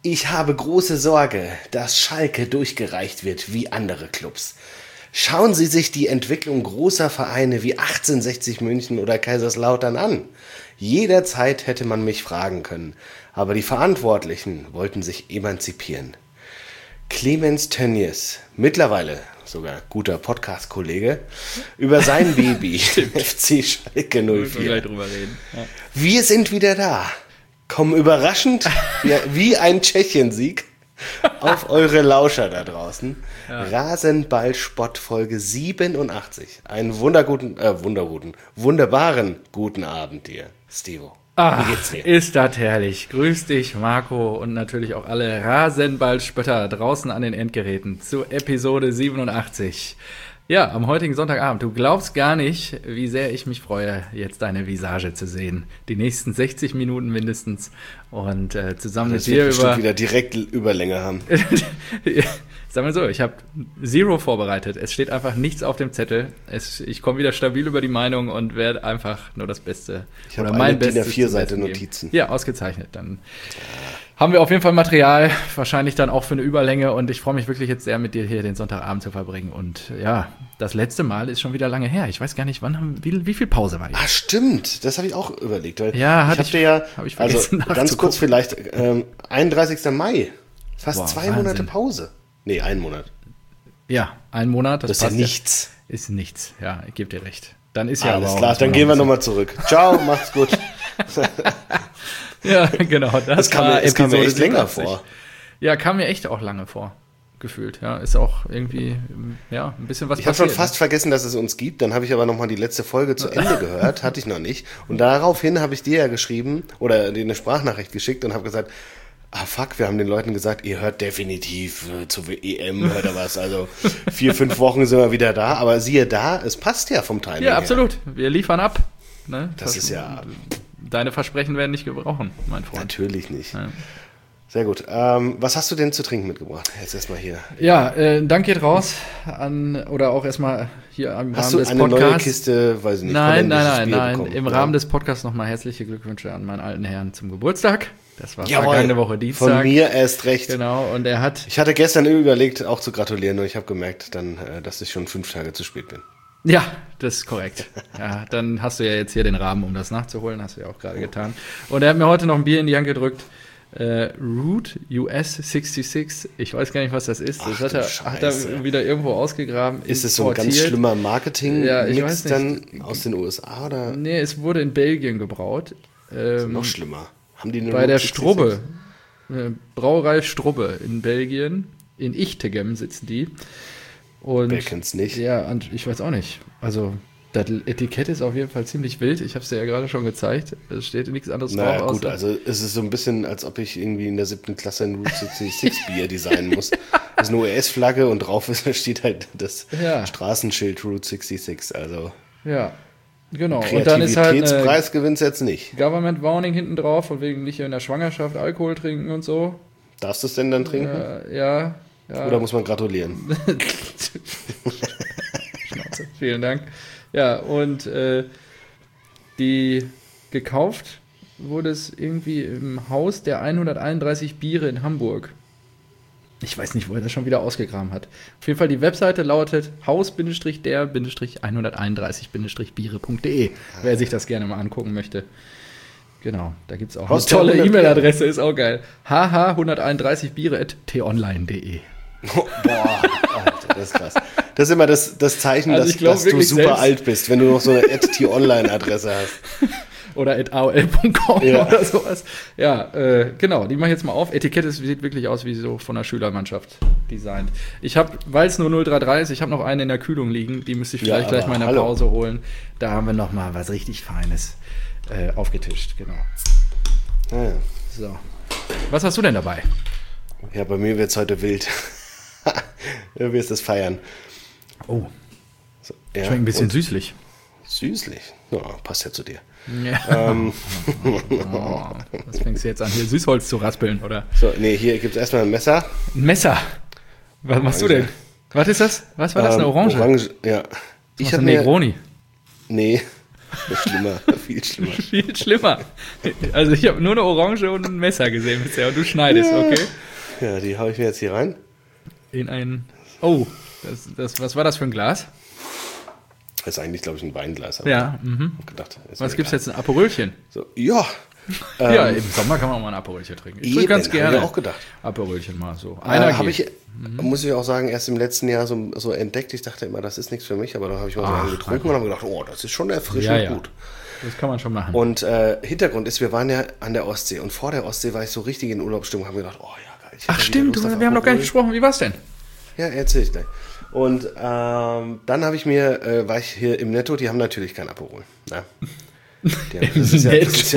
Ich habe große Sorge, dass Schalke durchgereicht wird wie andere Clubs. Schauen Sie sich die Entwicklung großer Vereine wie 1860 München oder Kaiserslautern an. Jederzeit hätte man mich fragen können, aber die Verantwortlichen wollten sich emanzipieren. Clemens Tönnies, mittlerweile sogar guter Podcast-Kollege, über sein Baby, FC Schalke 04. Wir sind wieder da. Kommen überraschend, wie ein Tschechien-Sieg, auf eure Lauscher da draußen. Ja. Rasenball-Spott Folge 87. Einen wunderbaren guten Abend dir, Stevo. Wie geht's dir? Ist das herrlich. Grüß dich, Marco, und natürlich auch alle Rasenball-Spötter draußen an den Endgeräten zu Episode 87. Ja, am heutigen Sonntagabend. Du glaubst gar nicht, wie sehr ich mich freue, jetzt deine Visage zu sehen. Die nächsten 60 Minuten mindestens. Und zusammen mit dir wieder direkt Überlänge haben. Sagen wir so, ich habe Zero vorbereitet. Es steht einfach nichts auf dem Zettel. Ich komme wieder stabil über die Meinung und werde einfach nur das Beste. Ich habe eine DIN A4-Seite Notizen. Ja, ausgezeichnet. Dann haben wir auf jeden Fall Material, wahrscheinlich dann auch für eine Überlänge. Und ich freue mich wirklich jetzt sehr, mit dir hier den Sonntagabend zu verbringen. Und ja, das letzte Mal ist schon wieder lange her. Ich weiß gar nicht, wie viel Pause war jetzt? Ah, stimmt. Das habe ich auch überlegt. Weil ja, ich vergessen, also ganz kurz vielleicht, 31. Mai. Fast 2 Monate Pause. Nee, 1 Monat. Ja, 1 Monat. Das ist ja nichts. Ist nichts, ja, ich gebe dir recht. Dann ist ja alles aber klar, dann gehen wir nochmal zurück. Ciao, macht's gut. Ja, genau. Das kam mir echt länger vor. Ja, kam mir echt auch lange vor, gefühlt. Ja, ist auch irgendwie, ja, ein bisschen was passiert. Ich habe schon fast vergessen, dass es uns gibt. Dann habe ich aber nochmal die letzte Folge zu Ende gehört. Hatte ich noch nicht. Und daraufhin habe ich dir ja geschrieben oder dir eine Sprachnachricht geschickt und habe gesagt, fuck, wir haben den Leuten gesagt, ihr hört definitiv zur EM oder was. Also 4-5 Wochen sind wir wieder da. Aber siehe da, es passt ja vom Timing her. Ja, absolut. Wir liefern ab. Ne? Das ist ja... Deine Versprechen werden nicht gebrochen, mein Freund. Natürlich nicht. Ja. Sehr gut. Was hast du denn zu trinken mitgebracht? Jetzt erstmal hier. Ja, Dank geht raus oder auch erstmal hier im Rahmen des Podcasts. Hast du eine neue Kiste, weiß ich nicht. Nein. Im Rahmen des Podcasts nochmal herzliche Glückwünsche an meinen alten Herrn zum Geburtstag. Das war vergangene Woche Dienstag. Von mir erst recht. Genau, und er hat... Ich hatte gestern überlegt, auch zu gratulieren, nur ich habe gemerkt, dann, dass ich schon 5 Tage zu spät bin. Ja, das ist korrekt. Ja, dann hast du ja jetzt hier den Rahmen, um das nachzuholen. Hast du ja auch gerade getan. Und er hat mir heute noch ein Bier in die Hand gedrückt. Root US 66. Ich weiß gar nicht, was das ist. Das hat er wieder irgendwo ausgegraben. Ist es so ein ganz schlimmer Marketing-Mix dann aus den USA? Oder? Nee, es wurde in Belgien gebraut. Noch schlimmer. Haben die eine bei der Strubbe. Brauerei Strubbe in Belgien. In Ichtegem sitzen die. Und wer kennt's nicht? Ja, und ich weiß auch nicht. Also, das Etikett ist auf jeden Fall ziemlich wild. Ich habe es dir ja gerade schon gezeigt. Es steht nichts anderes drauf. Na gut, also es ist so ein bisschen, als ob ich irgendwie in der 7. Klasse ein Route 66 Bier designen muss. Das ist eine US-Flagge und drauf steht halt das Straßenschild Route 66. Also ja, genau. Und dann ist halt Kreativitätspreis gewinnt's jetzt nicht. Government Warning hinten drauf, von wegen nicht in der Schwangerschaft Alkohol trinken und so. Darfst du es denn dann trinken? Ja. Oder muss man gratulieren? Schnauze, vielen Dank. Ja, und die gekauft wurde es irgendwie im Haus der 131 Biere in Hamburg. Ich weiß nicht, wo er das schon wieder ausgegraben hat. Auf jeden Fall, die Webseite lautet haus-der-131-biere.de, wer sich das gerne mal angucken möchte. Genau, da gibt es auch eine tolle E-Mail-Adresse, ist auch geil. hh131biere@tonline.de. Boah, Alter, das ist krass. Das ist immer das Zeichen, dass du super alt bist, wenn du noch so eine @t-online-Adresse hast. Oder @aol.com oder sowas. Ja, genau, die mache ich jetzt mal auf. Etikette sieht wirklich aus wie so von der Schülermannschaft designt. Ich habe, weil es nur 033 ist, ich habe noch eine in der Kühlung liegen, die müsste ich vielleicht gleich mal in der Pause holen. Da haben wir noch mal was richtig Feines aufgetischt, genau. Ja. So. Was hast du denn dabei? Ja, bei mir wird es heute wild. Du wirst es feiern. Oh. So, ja. Schmeckt ein bisschen süßlich. Süßlich? Ja, passt ja zu dir. Ja. Was fängst du jetzt an, hier Süßholz zu raspeln, oder? So, nee, hier gibt es erstmal ein Messer. Ein Messer? Was machst du denn? Was ist das? Was war das, eine Orange? Orange, ja. Ich habe Negroni. Nee, das ist schlimmer. viel schlimmer. Viel schlimmer. Also ich habe nur eine Orange und ein Messer gesehen bisher und du schneidest, okay? Ja, die hau ich mir jetzt hier rein. In ein... Oh, was war das für ein Glas? Das ist eigentlich, glaube ich, ein Weinglas. Ja, Hab gedacht, Was gibt's jetzt? Ein Aperölchen? So, ja. Ja, im Sommer kann man mal ein Aperölchen trinken. Ich trinke ganz gerne. Hab ich auch gedacht. Aperölchen mal so. Einer Habe ich, muss ich auch sagen, erst im letzten Jahr so entdeckt. Ich dachte immer, das ist nichts für mich, aber dann habe ich mal so einen getrunken und habe gedacht, oh, das ist schon erfrischend gut. Das kann man schon machen. Und Hintergrund ist, wir waren ja an der Ostsee und vor der Ostsee war ich so richtig in Urlaubsstimmung, habe mir gedacht, oh ja, geil. Ach stimmt, wir haben noch gar nicht gesprochen. Wie war's denn? Ja, erzähl ich gleich. Und dann war ich hier im Netto, die haben natürlich kein Aperol. Na? Das ist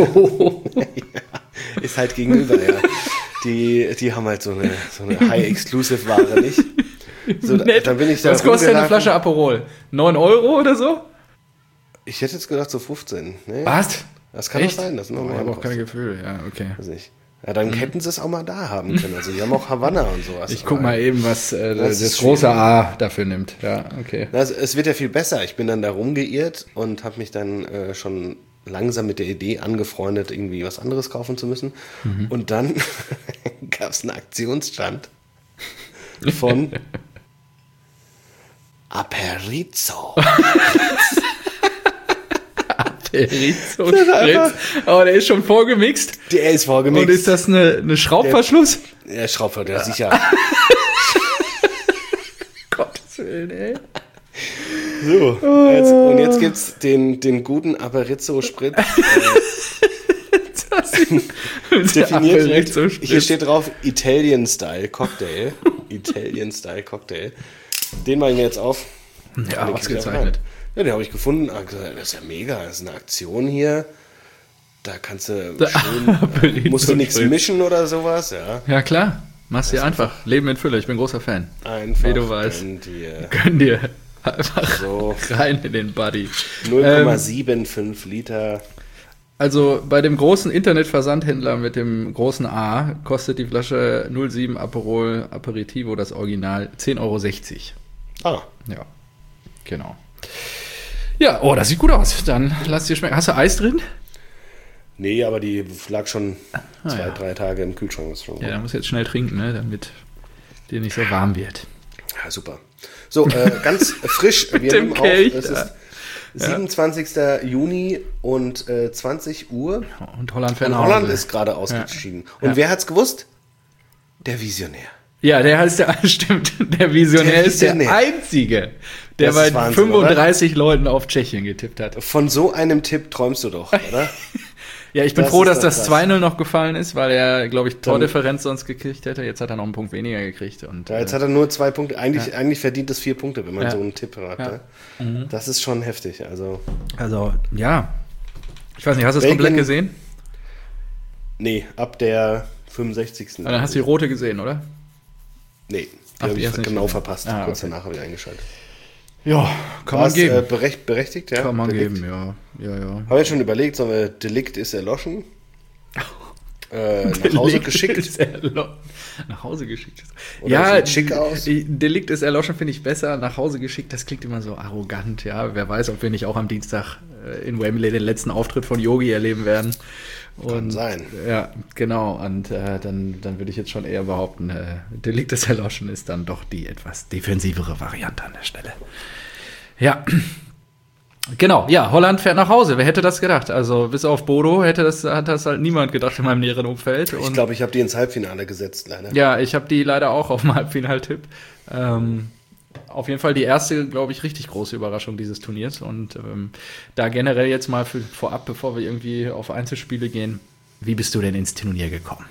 ist halt gegenüber, ja. Die haben halt so eine High-Exclusive-Ware nicht. So, dann bin ich da Was kostet denn eine Flasche Aperol? 9 Euro oder so? Ich hätte jetzt gedacht so 15. Nee. Was? Das kann doch sein. Das ist noch ich habe auch kein Gefühl, ja, okay. Weiß nicht. Ja, dann hätten sie es auch mal da haben können. Also die haben auch Havanna und sowas. Ich guck mal eben, was das große A dafür nimmt. Ja, okay. Es wird ja viel besser. Ich bin dann da rumgeirrt und habe mich dann schon langsam mit der Idee angefreundet, irgendwie was anderes kaufen zu müssen. Und dann gab es einen Aktionsstand von Aperizzo. Aperizzo Spritz. Aber der ist schon vorgemixt. Der ist vorgemixt. Und ist das eine Schraubverschluss? Der Schraubverschluss, sicher. Gottes Willen, ey. So, und jetzt gibt's den guten Aperizzo-Spritz. Definiert. Hier steht drauf Italian-Style Cocktail. Italian-Style Cocktail. Den mache ich mir jetzt auf. Ja, was gezeichnet. Ja, den habe ich gefunden. Das ist ja mega. Das ist eine Aktion hier. Da kannst du schön, musst du nichts mischen oder sowas. Ja, klar. Mach's dir einfach. Leben in Fülle. Ich bin großer Fan. Einfach. Wie du weißt. Gönn dir. Einfach so rein in den Buddy. 0,75 Liter. Also bei dem großen Internetversandhändler mit dem großen A kostet die Flasche 07 Aperol Aperitivo, das Original, 10,60 Euro. Ja, genau. Ja, oh, das sieht gut aus. Dann lass dir schmecken. Hast du Eis drin? Nee, aber die lag schon 2-3 Tage im Kühlschrank. Ist schon ja, da musst du jetzt schnell trinken, ne, damit dir nicht so warm wird. Ja, super. So, ganz frisch. Wir nehmen auf. Es ist 27. Juni und 20 Uhr. Und Holland fährt nach Hause. Holland Hause. ist gerade ausgeschieden. Und wer hat's gewusst? Der Visionär. Ja, der heißt stimmt. Der Visionär ist der Einzige, der bei Wahnsinn, 35 oder? Leuten auf Tschechien getippt hat. Von so einem Tipp träumst du doch, oder? Ja, ich bin froh, dass das 2-0 noch gefallen ist, weil er, glaube ich, Tordifferenz sonst gekriegt hätte. Jetzt hat er noch einen Punkt weniger gekriegt. Und, ja, jetzt hat er nur 2 Punkte. Eigentlich verdient es 4 Punkte, wenn man so einen Tipp hat. Ja. Ne? Das ist schon heftig. Also, ja. Ich weiß nicht, hast du es komplett gesehen? Nee, ab der 65. Aber dann hast du die rote gesehen, oder? Nee, die habe ich genau verpasst. Kurz danach habe ich eingeschaltet. Ja, kann man geben. Berechtigt, ja? Kann man geben, ja. Habe ich schon überlegt, sollen wir Delikt ist erloschen? Nach Hause geschickt. Nach Hause geschickt. Oder sieht schick aus. Delikt ist erloschen, finde ich besser. Nach Hause geschickt, das klingt immer so arrogant, ja. Wer weiß, ob wir nicht auch am Dienstag in Wembley den letzten Auftritt von Yogi erleben werden. Kann sein. Ja, genau. Und dann würde ich jetzt schon eher behaupten, Delikt ist erloschen ist dann doch die etwas defensivere Variante an der Stelle. Ja. Genau, ja, Holland fährt nach Hause. Wer hätte das gedacht? Also bis auf Bodo hat das halt niemand gedacht in meinem näheren Umfeld. Ich glaube, ich habe die ins Halbfinale gesetzt, leider. Ja, ich habe die leider auch auf dem Halbfinaltipp. Auf jeden Fall die erste, glaube ich, richtig große Überraschung dieses Turniers. Und da generell jetzt mal vorab, bevor wir irgendwie auf Einzelspiele gehen, wie bist du denn ins Turnier gekommen?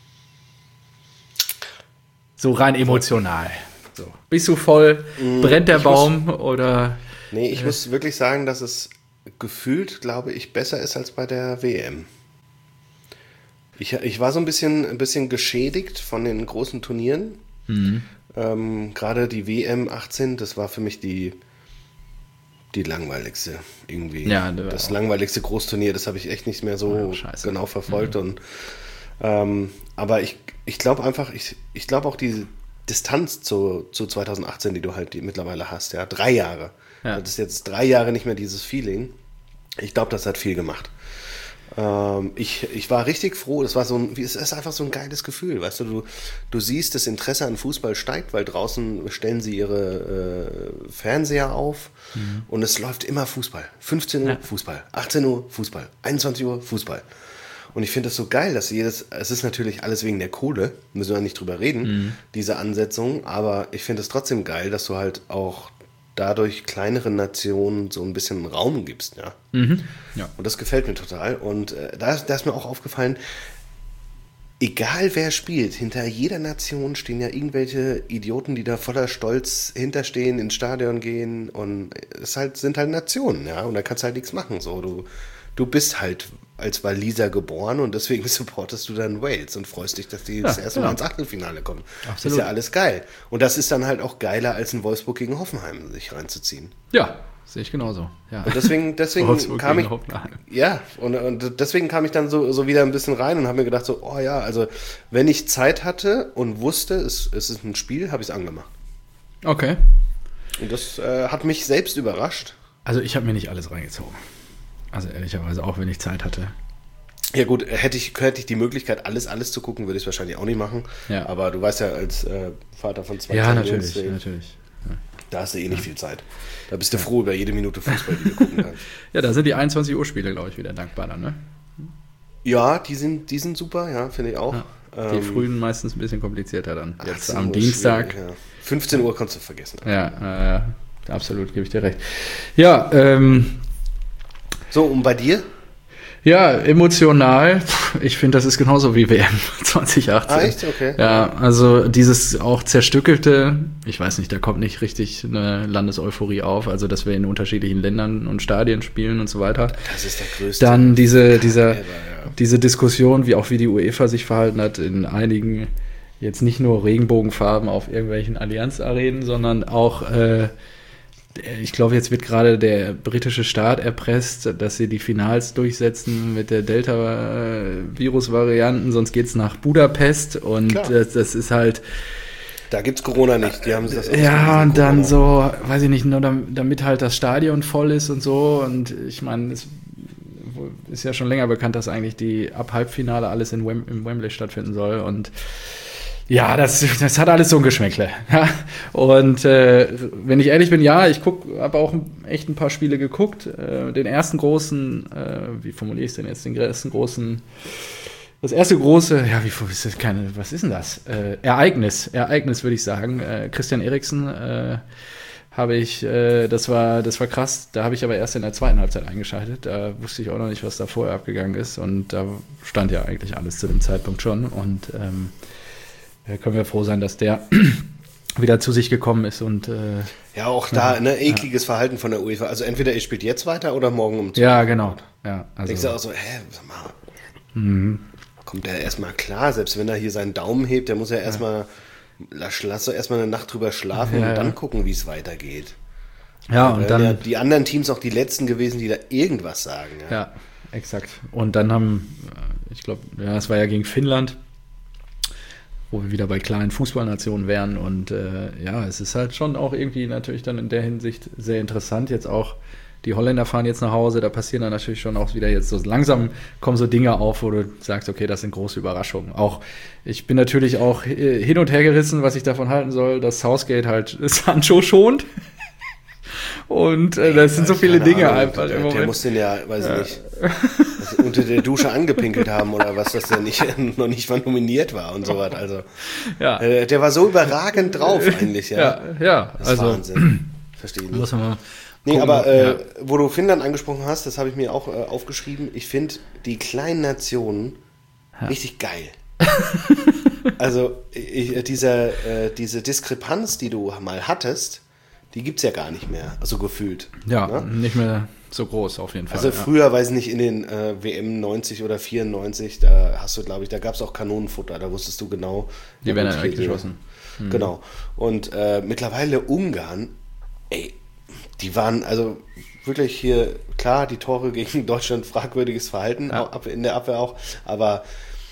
So rein emotional. So. Bist du voll? Brennt der Baum? Oder... Nee, ich muss wirklich sagen, dass es gefühlt, glaube ich, besser ist als bei der WM. Ich war so ein bisschen geschädigt von den großen Turnieren. Gerade die WM 18, das war für mich die langweiligste irgendwie. Ja, das langweiligste Großturnier, das habe ich echt nicht mehr so genau verfolgt. Und, aber ich glaube einfach, ich glaube auch die Distanz zu 2018, die du halt mittlerweile hast, ja, 3 Jahre. Ja. Das ist jetzt 3 Jahre nicht mehr dieses Feeling. Ich glaube, das hat viel gemacht. Ich war richtig froh, es ist einfach so ein geiles Gefühl, weißt du siehst, das Interesse an Fußball steigt, weil draußen stellen sie ihre Fernseher auf und es läuft immer Fußball. 15 Uhr Fußball, 18 Uhr Fußball, 21 Uhr Fußball. Und ich finde das so geil, dass es ist natürlich alles wegen der Kohle, müssen wir nicht drüber reden, diese Ansetzung, aber ich finde es trotzdem geil, dass du halt auch dadurch kleineren Nationen so ein bisschen Raum gibst, ja. Ja. Und das gefällt mir total. Und da ist mir auch aufgefallen, egal wer spielt, hinter jeder Nation stehen ja irgendwelche Idioten, die da voller Stolz hinterstehen, ins Stadion gehen und sind halt Nationen, ja. Und da kannst du halt nichts machen. So, du bist halt als Waliser geboren und deswegen supportest du dann Wales und freust dich, dass die das erste Mal ins Achtelfinale kommen. Absolut. Ist ja alles geil. Und das ist dann halt auch geiler, als in Wolfsburg gegen Hoffenheim sich reinzuziehen. Ja, sehe ich genauso. Ja. Und deswegen kam ich, und deswegen kam ich dann so wieder ein bisschen rein und habe mir gedacht so, oh ja, also wenn ich Zeit hatte und wusste, es ist ein Spiel, habe ich es angemacht. Okay. Und das hat mich selbst überrascht. Also ich habe mir nicht alles reingezogen. Also ehrlicherweise auch, wenn ich Zeit hatte. Ja gut, hätte ich die Möglichkeit, alles zu gucken, würde ich es wahrscheinlich auch nicht machen. Ja. Aber du weißt ja, als Vater von zwei Ja, kleinen natürlich. Jungs, Ja. da hast du eh nicht viel Zeit. Da bist du froh über jede Minute Fußball, die du gucken kannst. Ja, da sind die 21 Uhr Spiele, glaube ich, wieder dankbar dann, ne? Ja, die sind super, ja, finde ich auch. Ja. Die frühen meistens ein bisschen komplizierter dann. Jetzt 18 am Uhr Dienstag. Ja. 15 Uhr kannst du vergessen. Ja, absolut, gebe ich dir recht. Ja, So, und bei dir? ja, emotional, ich finde, das ist genauso wie WM 2018. Ah, echt? Okay. Ja, also dieses auch zerstückelte, ich weiß nicht, da kommt nicht richtig eine Landeseuphorie auf, also dass wir in unterschiedlichen Ländern und Stadien spielen und so weiter. Das ist der größte. Dann diese ja. Diskussion, wie die UEFA sich verhalten hat in einigen, jetzt nicht nur Regenbogenfarben auf irgendwelchen Allianz-Arenen, sondern auch ich glaube, jetzt wird gerade der britische Staat erpresst, dass sie die Finals durchsetzen mit der Delta-Virus-Varianten, sonst geht's nach Budapest und das ist halt... Da gibt's Corona nicht, die haben das ja, und dann so, weiß ich nicht, nur damit halt das Stadion voll ist und so und ich meine, es ist ja schon länger bekannt, dass eigentlich ab Halbfinale alles im Wembley stattfinden soll und ja, das hat alles so ein Geschmäckle. Ja. Und wenn ich ehrlich bin, ja, ich habe auch echt ein paar Spiele geguckt. Den ersten großen, wie formuliere ich es denn jetzt? Das erste große, ja, was ist denn das? Ereignis würde ich sagen. Christian Eriksen habe ich, das war krass. Da habe ich aber erst in der zweiten Halbzeit eingeschaltet. Da wusste ich auch noch nicht, was da vorher abgegangen ist. Und da stand ja eigentlich alles zu dem Zeitpunkt schon. Und können wir froh sein, dass der wieder zu sich gekommen ist und ja, auch da, ne, ekliges Verhalten von der UEFA. Also entweder ihr spielt jetzt weiter oder morgen um 12 Uhr. Ja, genau. Ja, also, denkst du auch so, sag mal, kommt der erstmal klar, selbst wenn er hier seinen Daumen hebt, der muss ja erstmal, lass doch erstmal eine Nacht drüber schlafen und dann gucken, wie es weitergeht. Ja, und dann... Ja, die anderen Teams auch die letzten gewesen, die da irgendwas sagen. Ja, exakt. Und dann ich glaube, es war ja gegen Finnland, wo wir wieder bei kleinen Fußballnationen wären und es ist halt schon auch irgendwie natürlich dann in der Hinsicht sehr interessant, jetzt auch die Holländer fahren jetzt nach Hause, da passieren dann natürlich schon auch wieder jetzt so langsam kommen so Dinge auf, wo du sagst, okay, das sind große Überraschungen. Auch ich bin natürlich auch hin und her gerissen, was ich davon halten soll, dass Southgate halt Sancho schont. Und das sind so viele Dinge einfach. Der muss den ja, weiß ich nicht, unter der Dusche angepinkelt haben oder was, dass der noch nicht mal nominiert war und so was. Also, der war so überragend drauf eigentlich, ja. Ja, das ist Wahnsinn. Verstehe ich nicht. Nee, aber wo du Finnland angesprochen hast, das habe ich mir auch aufgeschrieben. Ich finde die kleinen Nationen richtig geil. Also diese Diskrepanz, die du mal hattest, die gibt's ja gar nicht mehr, also gefühlt. Ja, ne? Nicht mehr so groß auf jeden Fall. Also früher, weiß ich nicht, in den WM 90 oder 94, da hast du, glaube ich, da gab's auch Kanonenfutter, da wusstest du genau. Die werden dann weggeschossen. Genau. Und mittlerweile Ungarn, die waren also wirklich hier, klar, die Tore gegen Deutschland, fragwürdiges Verhalten, in der Abwehr auch, aber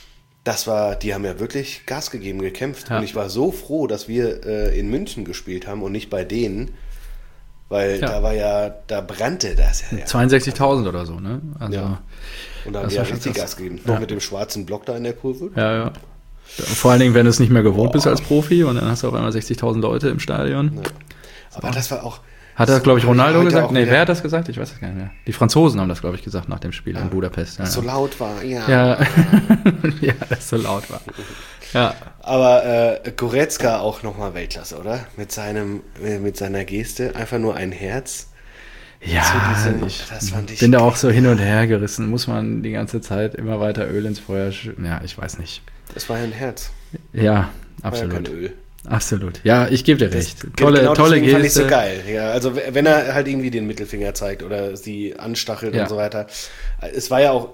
die haben ja wirklich Gas gegeben, gekämpft. Ja. Und ich war so froh, dass wir in München gespielt haben und nicht bei denen, Weil da brannte das ja. 62.000 oder so, ne? Also, ja. Und da haben wir ja richtig Gas gegeben. Noch mit dem schwarzen Block da in der Kurve. Ja. Vor allen Dingen, wenn du es nicht mehr gewohnt bist als Profi und dann hast du auf einmal 60.000 Leute im Stadion. Ja. Aber das war auch... Hat das, glaube ich, Ronaldo gesagt? Nee, wer hat das gesagt? Ich weiß es gar nicht mehr. Die Franzosen haben das, glaube ich, gesagt nach dem Spiel in Budapest. Dass so laut war, ja. Ja, dass so laut war. Ja. Aber Goretzka auch nochmal Weltklasse, oder? Mit seiner Geste, einfach nur ein Herz. Ja, ich bin da auch so hin und her gerissen. Muss man die ganze Zeit immer weiter Öl ins Feuer schütten? Ja, ich weiß nicht. Das war ja ein Herz. Ja, absolut. War ja kein Öl. Absolut. Ja, ich gebe dir recht. Tolle Geste. Fand ich so geil. Ja, also wenn er halt irgendwie den Mittelfinger zeigt oder sie anstachelt und so weiter. Es war ja auf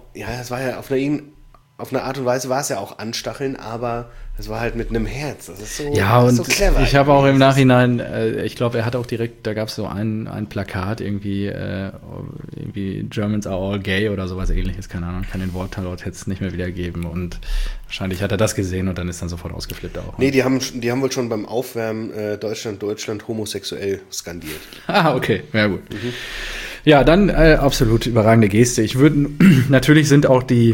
eine Art und Weise war es ja auch anstacheln, aber es war halt mit einem Herz. Das ist so, ja, und so clever. Ich habe auch im Nachhinein, ich glaube, er hat auch direkt, da gab es so ein Plakat, irgendwie Germans are all gay oder sowas ähnliches, keine Ahnung, kann den Wortlaut jetzt nicht mehr wiedergeben und wahrscheinlich hat er das gesehen und dann ist dann sofort ausgeflippt auch. Nee, die haben wohl schon beim Aufwärmen Deutschland homosexuell skandiert. Ah, okay, ja gut. Ja, dann absolut überragende Geste. Ich würde, natürlich sind auch die,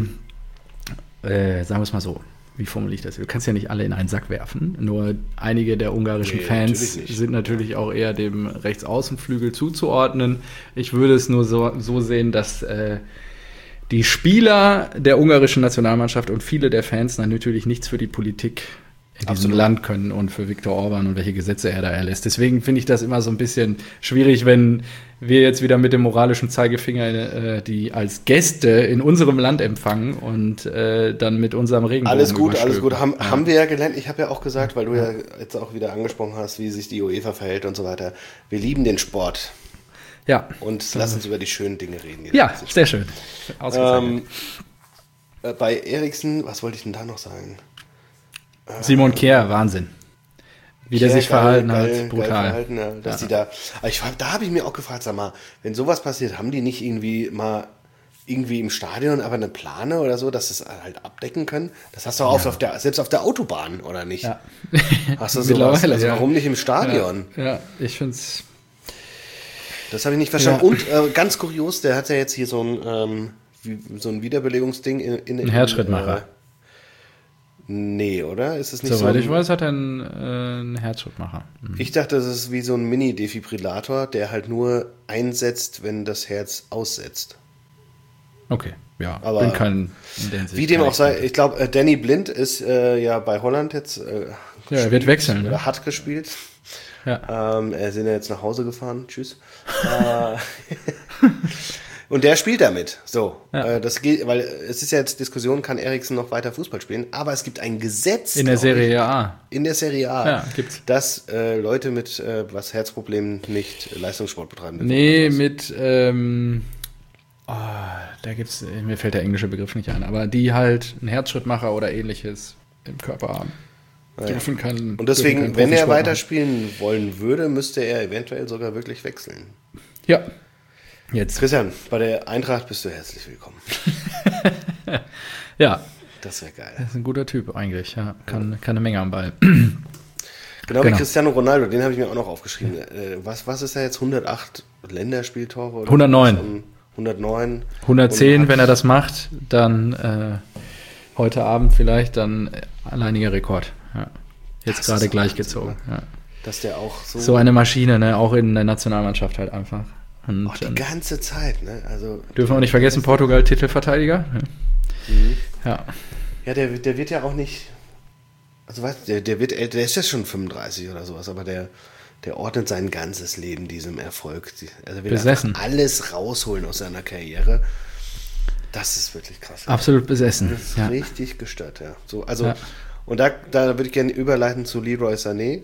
sagen wir es mal so, wie formuliere ich das? Du kannst ja nicht alle in einen Sack werfen. Nur einige der ungarischen Fans sind natürlich auch eher dem Rechtsaußenflügel zuzuordnen. Ich würde es nur so sehen, dass die Spieler der ungarischen Nationalmannschaft und viele der Fans dann natürlich nichts für die Politik in diesem Land können und für Viktor Orban und welche Gesetze er da erlässt. Deswegen finde ich das immer so ein bisschen schwierig, wenn wir jetzt wieder mit dem moralischen Zeigefinger die als Gäste in unserem Land empfangen und dann mit unserem Regenbogen Alles gut. Haben wir ja gelernt. Ich habe ja auch gesagt, weil du ja jetzt auch wieder angesprochen hast, wie sich die UEFA verhält und so weiter. Wir lieben den Sport. Ja. Und lass uns über die schönen Dinge reden. Ja, sehr schön. Bei Eriksen, was wollte ich denn da noch sagen? Simon Kjær, Wahnsinn. Wie der sich verhalten hat, brutal. Verhalten, ja, dass die da habe ich mir auch gefragt, sag mal, wenn sowas passiert, haben die nicht irgendwie im Stadion aber eine Plane oder so, dass sie es halt abdecken können? Das hast du auch selbst auf der Autobahn, oder nicht? Ja. Hast du sowas? Also warum nicht im Stadion? Ja, ich finde es... Das habe ich nicht verstanden. Ja. Und ganz kurios, der hat ja jetzt hier so ein Wiederbelebungsding in ein Herzschrittmacher. Nee, oder? Ist es nicht Soweit ich weiß, hat er einen Herzschrittmacher. Ich dachte, das ist wie so ein Mini-Defibrillator, der halt nur einsetzt, wenn das Herz aussetzt. Okay, ja. Aber bin kein in der Hinsicht wie dem auch sei, ich glaube, Danny Blind ist ja bei Holland jetzt. Er wird wechseln. Oder hat gespielt. Ja. Er sind ja jetzt nach Hause gefahren. Tschüss. Und der spielt damit. So. Ja. Das geht, weil es ist ja jetzt Diskussion, kann Eriksen noch weiter Fußball spielen, aber es gibt ein Gesetz in der Serie A. In der Serie A, ja, gibt's. Dass Leute mit Herzproblemen nicht Leistungssport betreiben dürfen. Nee, mit da gibt's, mir fällt der englische Begriff nicht ein, aber die halt einen Herzschrittmacher oder ähnliches im Körper haben. Dürfen kann. Und deswegen, wenn er weiterspielen wollen würde, müsste er eventuell sogar wirklich wechseln. Ja. Jetzt. Christian, bei der Eintracht bist du herzlich willkommen. Ja. Das wäre geil. Das ist ein guter Typ eigentlich, ja. Kann eine Menge am Ball. Genau wie Cristiano Ronaldo, den habe ich mir auch noch aufgeschrieben. Was ist er jetzt? 108 Länderspieltore? Oder 109. 109. 110, wenn er das macht, dann heute Abend vielleicht dann alleiniger Rekord. Ja. Jetzt gerade gleichgezogen. Ja. Dass der auch so eine Maschine, ne? Auch in der Nationalmannschaft halt einfach. Und die ganze Zeit, ne? Also dürfen wir auch nicht vergessen, Portugal Titelverteidiger. Ja. Ja, der wird ja auch nicht. Also weißt du, der ist ja schon 35 oder sowas, aber der ordnet sein ganzes Leben diesem Erfolg. Also will besessen. Alles rausholen aus seiner Karriere. Das ist wirklich krass. Absolut besessen. Das ist richtig gestört, ja. So, also, und da würde ich gerne überleiten zu Leroy Sané.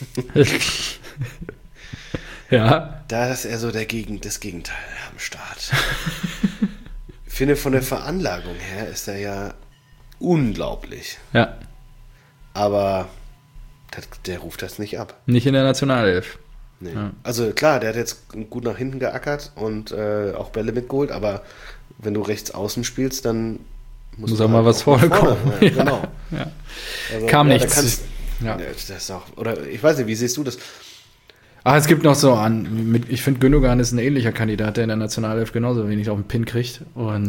Ja. Da ist er so das Gegenteil am Start. Ich finde, von der Veranlagung her ist er ja unglaublich. Ja. Aber der ruft das nicht ab. Nicht in der Nationalelf. Nee. Ja. Also klar, der hat jetzt gut nach hinten geackert und auch Bälle mitgeholt, aber wenn du rechts außen spielst, dann muss auch mal was vorkommen. Ja, genau. Ja. Also, kam nichts. Das auch, oder ich weiß nicht, wie siehst du das? Es gibt noch so ich finde Gündogan ist ein ähnlicher Kandidat, der in der Nationalelf genauso wenig auf den Pin kriegt. Und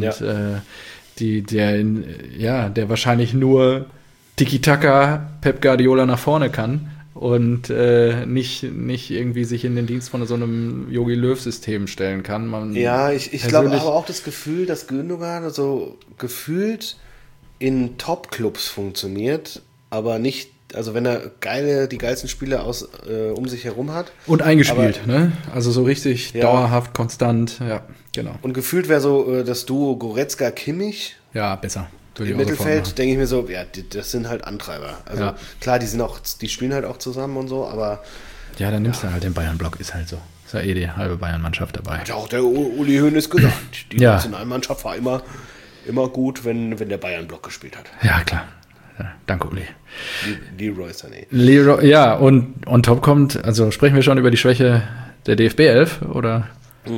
der wahrscheinlich nur Tiki-Taka Pep Guardiola nach vorne kann und nicht irgendwie sich in den Dienst von so einem Jogi Löw-System stellen kann. Ich glaube aber auch das Gefühl, dass Gündogan so gefühlt in Top-Clubs funktioniert, aber nicht, also wenn er die geilsten Spieler um sich herum hat. Und eingespielt, ne? Also so richtig dauerhaft, konstant, ja, genau. Und gefühlt wäre so das Duo Goretzka-Kimmich. Ja, besser. Im Mittelfeld denke ich mir so, das sind halt Antreiber. Also klar, die spielen halt auch zusammen und so, aber... Ja, dann nimmst du halt den Bayern-Block, ist halt so. Ist ja die halbe Bayern-Mannschaft dabei. Hat ja auch der Uli Hoeneß gesagt. Die Nationalmannschaft war immer gut, wenn der Bayern-Block gespielt hat. Ja, klar. Ja, danke, Uli. Leroy Sané. Ja, und on top kommt, also sprechen wir schon über die Schwäche der DFB 11, oder?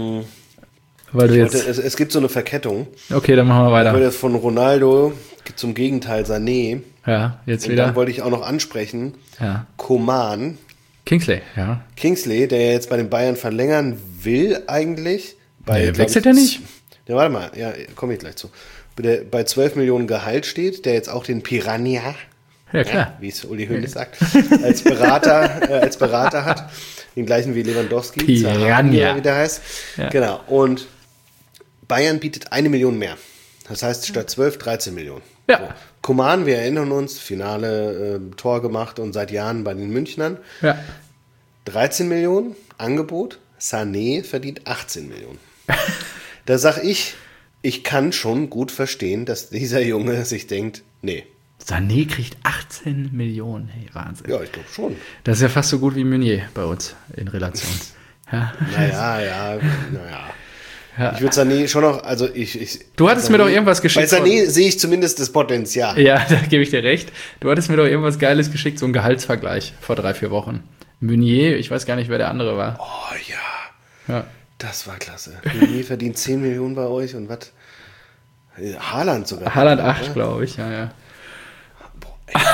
Weil es gibt so eine Verkettung. Okay, dann machen wir weiter. Ich wollte jetzt von Ronaldo zum Gegenteil Sané. Ja, jetzt und wieder. Dann wollte ich auch noch ansprechen, Coman. Kingsley, ja. Kingsley, der jetzt bei den Bayern verlängern will eigentlich. Wechselt er nicht? Ja, warte mal, komme ich gleich zu. Bei 12 Millionen Gehalt steht, der jetzt auch den Piranha, wie es Uli Hoeneß sagt, als Berater hat. Den gleichen wie Lewandowski. Piranha. Wie der heißt. Ja. Genau. Und Bayern bietet 1 Million mehr. Das heißt, statt 12, 13 Millionen. Ja. So. Coman, wir erinnern uns, Finale, Tor gemacht und seit Jahren bei den Münchnern. Ja. 13 Millionen Angebot. Sané verdient 18 Millionen. Da sag ich kann schon gut verstehen, dass dieser Junge sich denkt, nee. Sané kriegt 18 Millionen. Hey, Wahnsinn. Ja, ich glaube schon. Das ist ja fast so gut wie Meunier bei uns in Relation. Ja. Naja. Ja. Ich würde Sané schon noch, also Du hattest mir doch irgendwas geschickt. Bei Sané sehe ich zumindest das Potenzial. Ja, da gebe ich dir recht. Du hattest mir doch irgendwas Geiles geschickt, so ein Gehaltsvergleich vor 3-4 Wochen. Meunier, ich weiß gar nicht, wer der andere war. Oh ja. Das war klasse. Meunier verdient 10 Millionen bei euch und was? Haaland sogar. Haaland 8, glaube ich, ja. Boah,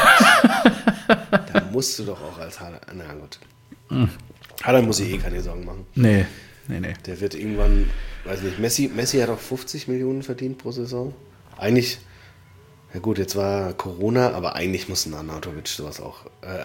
ey, da musst du doch auch als Haaland, na gut. Haaland muss sich keine Sorgen machen. Nee. Der wird irgendwann, weiß nicht, Messi hat auch 50 Millionen verdient pro Saison. Eigentlich, ja gut, jetzt war Corona, aber eigentlich muss ein Arnautovic sowas auch.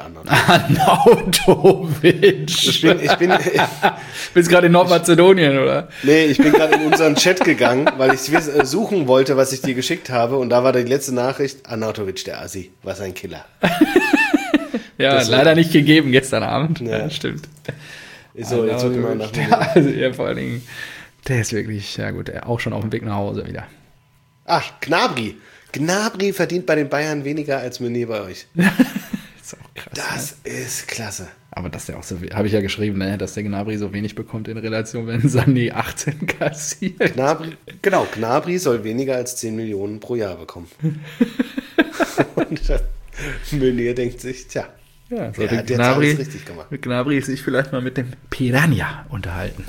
Arnautovic. Ich bin bist gerade in Nordmazedonien, oder? Nee, ich bin gerade in unseren Chat gegangen, weil ich suchen wollte, was ich dir geschickt habe. Und da war die letzte Nachricht, Arnautovic, der Assi, was ein Killer. Ja, leider nicht gegeben gestern Abend. Ja, stimmt. So, jetzt wird immer nach vor allen Dingen, der ist wirklich, ja gut, auch schon auf dem Weg nach Hause wieder. Ach, Gnabry. Gnabry verdient bei den Bayern weniger als Meunier bei euch. Ist auch krass. Das ist klasse. Aber dass der auch so, habe ich ja geschrieben, ne, dass der Gnabry so wenig bekommt in Relation, wenn Sané 18 kassiert. Gnabry soll weniger als 10 Millionen pro Jahr bekommen. Und Meunier denkt sich, tja. Ja, so der hat jetzt alles richtig gemacht. Mit Gnabry sich vielleicht mal mit dem Piranha unterhalten.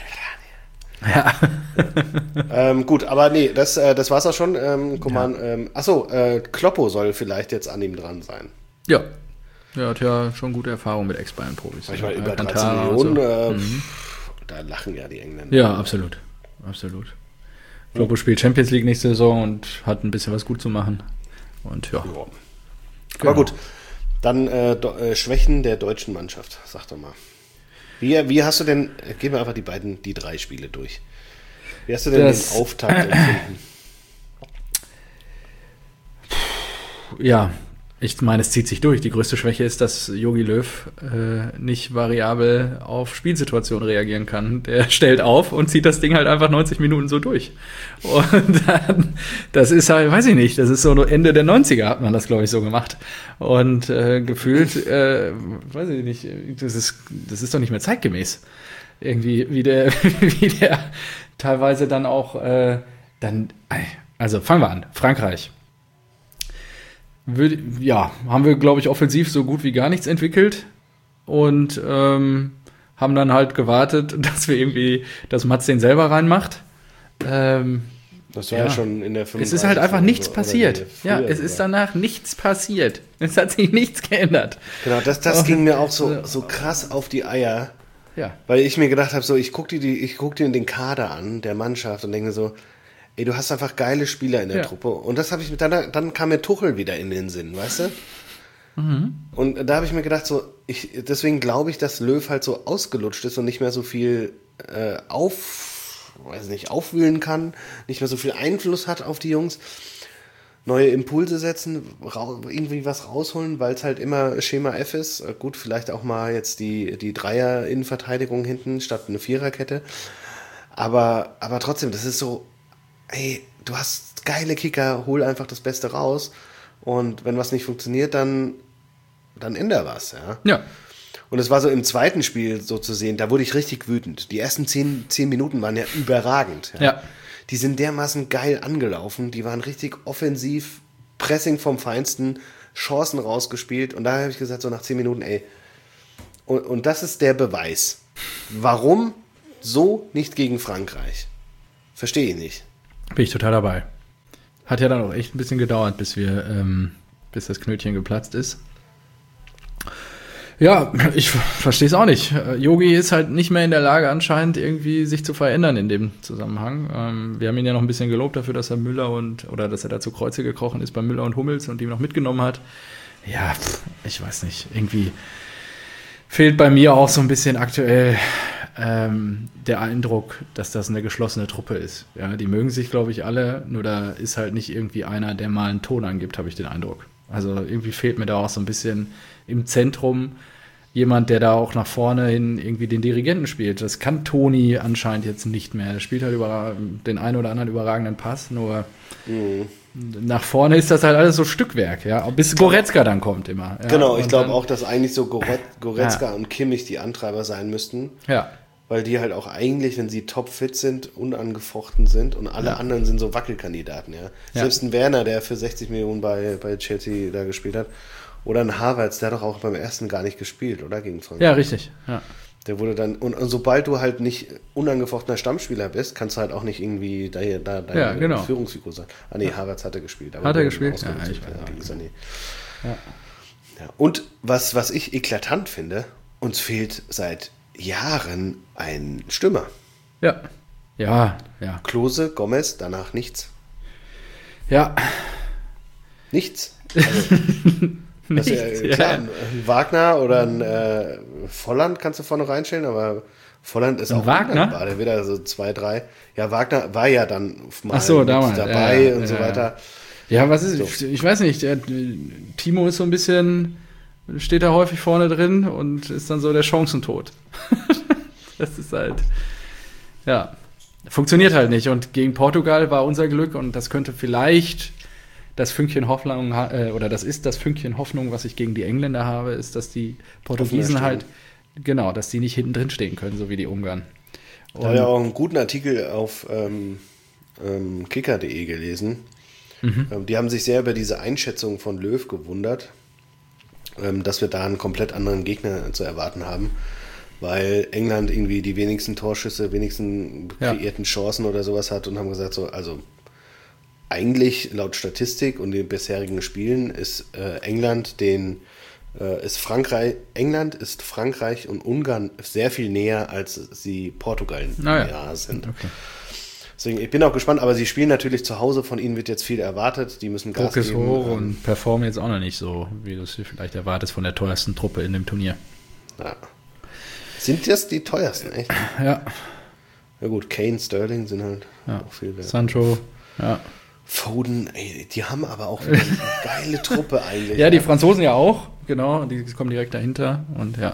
Ja. Gut, aber nee, das war's auch schon. Coman, Kloppo soll vielleicht jetzt an ihm dran sein. Ja. Er hat ja schon gute Erfahrung mit Ex-Bayern-Profis. Ich meine, über 13 Millionen, da lachen ja die Engländer. Ja, absolut. Kloppo spielt Champions League nächste Saison und hat ein bisschen was gut zu machen. Und ja. Genau. Aber gut. Dann Schwächen der deutschen Mannschaft, sag doch mal. Wie hast du denn, gehen wir einfach die 3 Spiele durch. Wie hast du denn den Auftakt empfunden? Ja, ich meine, es zieht sich durch. Die größte Schwäche ist, dass Jogi Löw nicht variabel auf Spielsituationen reagieren kann. Der stellt auf und zieht das Ding halt einfach 90 Minuten so durch. Und dann, das ist halt, weiß ich nicht, das ist so Ende der 90er hat man das, glaube ich, so gemacht. Und gefühlt, weiß ich nicht, das ist doch nicht mehr zeitgemäß. Irgendwie, wie der teilweise dann auch, also fangen wir an, Frankreich. Haben wir, glaube ich, offensiv so gut wie gar nichts entwickelt und haben dann halt gewartet, dass Mats den selber reinmacht. Das war ja schon in der 35. Es ist halt einfach nichts passiert. Es ist danach nichts passiert. Es hat sich nichts geändert. Genau, das ging mir auch so krass auf die Eier. Ja. Weil ich mir gedacht habe, so, ich guck dir den Kader an, der Mannschaft und denke mir so, ey, du hast einfach geile Spieler in der Truppe. Und das habe ich dann kam mir Tuchel wieder in den Sinn, weißt du? Und da habe ich mir gedacht, so, deswegen glaube ich, dass Löw halt so ausgelutscht ist und nicht mehr so viel aufwühlen kann, nicht mehr so viel Einfluss hat auf die Jungs. Neue Impulse setzen, irgendwie was rausholen, weil es halt immer Schema F ist. Gut, vielleicht auch mal jetzt die Dreier-Innenverteidigung hinten statt eine Viererkette. Aber trotzdem, das ist so, ey, du hast geile Kicker, hol einfach das Beste raus. Und wenn was nicht funktioniert, dann änder was. Ja. Und es war so im zweiten Spiel so zu sehen, da wurde ich richtig wütend. Die ersten 10 Minuten waren ja überragend. Ja. Die sind dermaßen geil angelaufen, die waren richtig offensiv, Pressing vom Feinsten, Chancen rausgespielt. Und da habe ich gesagt, so nach 10 Minuten, ey, und das ist der Beweis. Warum so nicht gegen Frankreich? Verstehe ich nicht. Bin ich total dabei. Hat ja dann auch echt ein bisschen gedauert, bis das Knötchen geplatzt ist. Ja, ich verstehe es auch nicht. Yogi ist halt nicht mehr in der Lage anscheinend irgendwie sich zu verändern in dem Zusammenhang. Wir haben ihn ja noch ein bisschen gelobt dafür, dass er dass er da zu Kreuze gekrochen ist bei Müller und Hummels und ihm noch mitgenommen hat. Ja, ich weiß nicht. Irgendwie fehlt bei mir auch so ein bisschen aktuell der Eindruck, dass das eine geschlossene Truppe ist. Ja, die mögen sich, glaube ich, alle, nur da ist halt nicht irgendwie einer, der mal einen Ton angibt, habe ich den Eindruck. Also irgendwie fehlt mir da auch so ein bisschen im Zentrum jemand, der da auch nach vorne hin irgendwie den Dirigenten spielt. Das kann Toni anscheinend jetzt nicht mehr. Er spielt halt den einen oder anderen überragenden Pass, nur nach vorne ist das halt alles so Stückwerk, ja, bis Goretzka dann kommt immer. Ja? Genau, ich glaube auch, dass eigentlich so Goretzka und Kimmich die Antreiber sein müssten. Ja. Weil die halt auch eigentlich, wenn sie topfit sind, unangefochten sind und alle anderen sind so Wackelkandidaten, ja. Selbst ein Werner, der für 60 Millionen bei Chelsea da gespielt hat, oder ein Havertz, der hat doch auch beim ersten gar nicht gespielt, oder? Gegen Frankreich. Ja, richtig, ja. Der wurde dann, und sobald du halt nicht unangefochtener Stammspieler bist, kannst du halt auch nicht irgendwie deine Führungsfigur sein. Ah nee, Havertz hatte gespielt. Aber hat er gespielt? Ja, ich weiß nicht. Ja. Und was ich eklatant finde, uns fehlt seit Jahren ein Stürmer. Ja. Klose, Gomez, danach nichts. Ja. Nichts. Also, klar, ein Wagner oder ein Volland kannst du vorne reinstellen, aber Volland ist auch Wagner? Der wieder so 2, 3. Ja, Wagner war ja dann mal damals dabei und so weiter. Ja, was ist, ich weiß nicht, Timo ist so ein bisschen, steht da häufig vorne drin und ist dann so der Chancentod. Das ist halt, funktioniert halt nicht. Und gegen Portugal war unser Glück und das könnte vielleicht das Fünkchen Hoffnung, das ist das Fünkchen Hoffnung, was ich gegen die Engländer habe, ist, dass die Portugiesen halt, dass die nicht hinten drin stehen können, so wie die Ungarn. Da habe ich auch einen guten Artikel auf kicker.de gelesen. Die haben sich sehr über diese Einschätzung von Löw gewundert, dass wir da einen komplett anderen Gegner zu erwarten haben, weil England irgendwie die wenigsten Torschüsse, wenigsten kreierten Chancen oder sowas hat und haben gesagt, so, also eigentlich laut Statistik und den bisherigen Spielen ist England ist Frankreich und Ungarn sehr viel näher, als sie Portugal näher sind. Okay. Deswegen, ich bin auch gespannt, aber sie spielen natürlich zu Hause, von ihnen wird jetzt viel erwartet, die müssen Gas geben. Druck ist hoch und performen jetzt auch noch nicht so, wie du es vielleicht erwartest von der teuersten Truppe in dem Turnier. Ja. Sind das die teuersten, echt? Ja. Ja gut, Kane, Sterling sind halt auch viel wert. Sancho, Foden, ey, die haben aber auch eine geile Truppe eigentlich. Ja, die Franzosen ja auch, genau, die kommen direkt dahinter und Ja.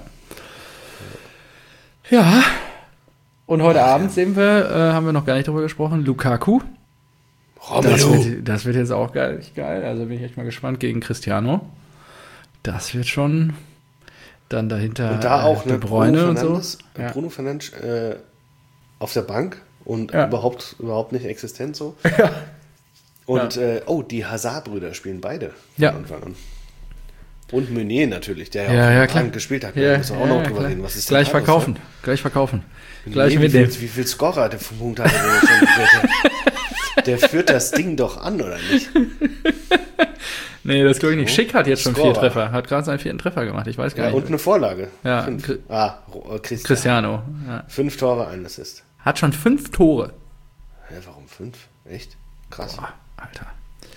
Und heute Abend sehen wir, haben wir noch gar nicht drüber gesprochen, Lukaku. Romelu. Das wird jetzt auch geil, also bin ich echt mal gespannt gegen Cristiano. Das wird schon dann dahinter und da auch De Bruyne und so. Bruno Fernandes auf der Bank und überhaupt nicht existent so. Ja. Und die Hazard-Brüder spielen beide von Anfang an. Und Meunier natürlich, der auch gespielt hat. Da müssen wir auch noch drüber reden. Was ist Gleich verkaufen. Gleich mit dem. Wie viel Scorer der Punkt hat der führt das Ding doch an, oder nicht? Nee, das glaube ich nicht. Schick hat jetzt schon 4 Scorer. Treffer. Hat gerade seinen 4. Treffer gemacht. Ich weiß gar Ja, nicht. und eine Vorlage. Ja, 5. Christian. Cristiano. Ja. 5 Tore, 1 Assist. Hat schon 5 Tore. Hä, warum 5? Echt? Krass. Boah, Alter.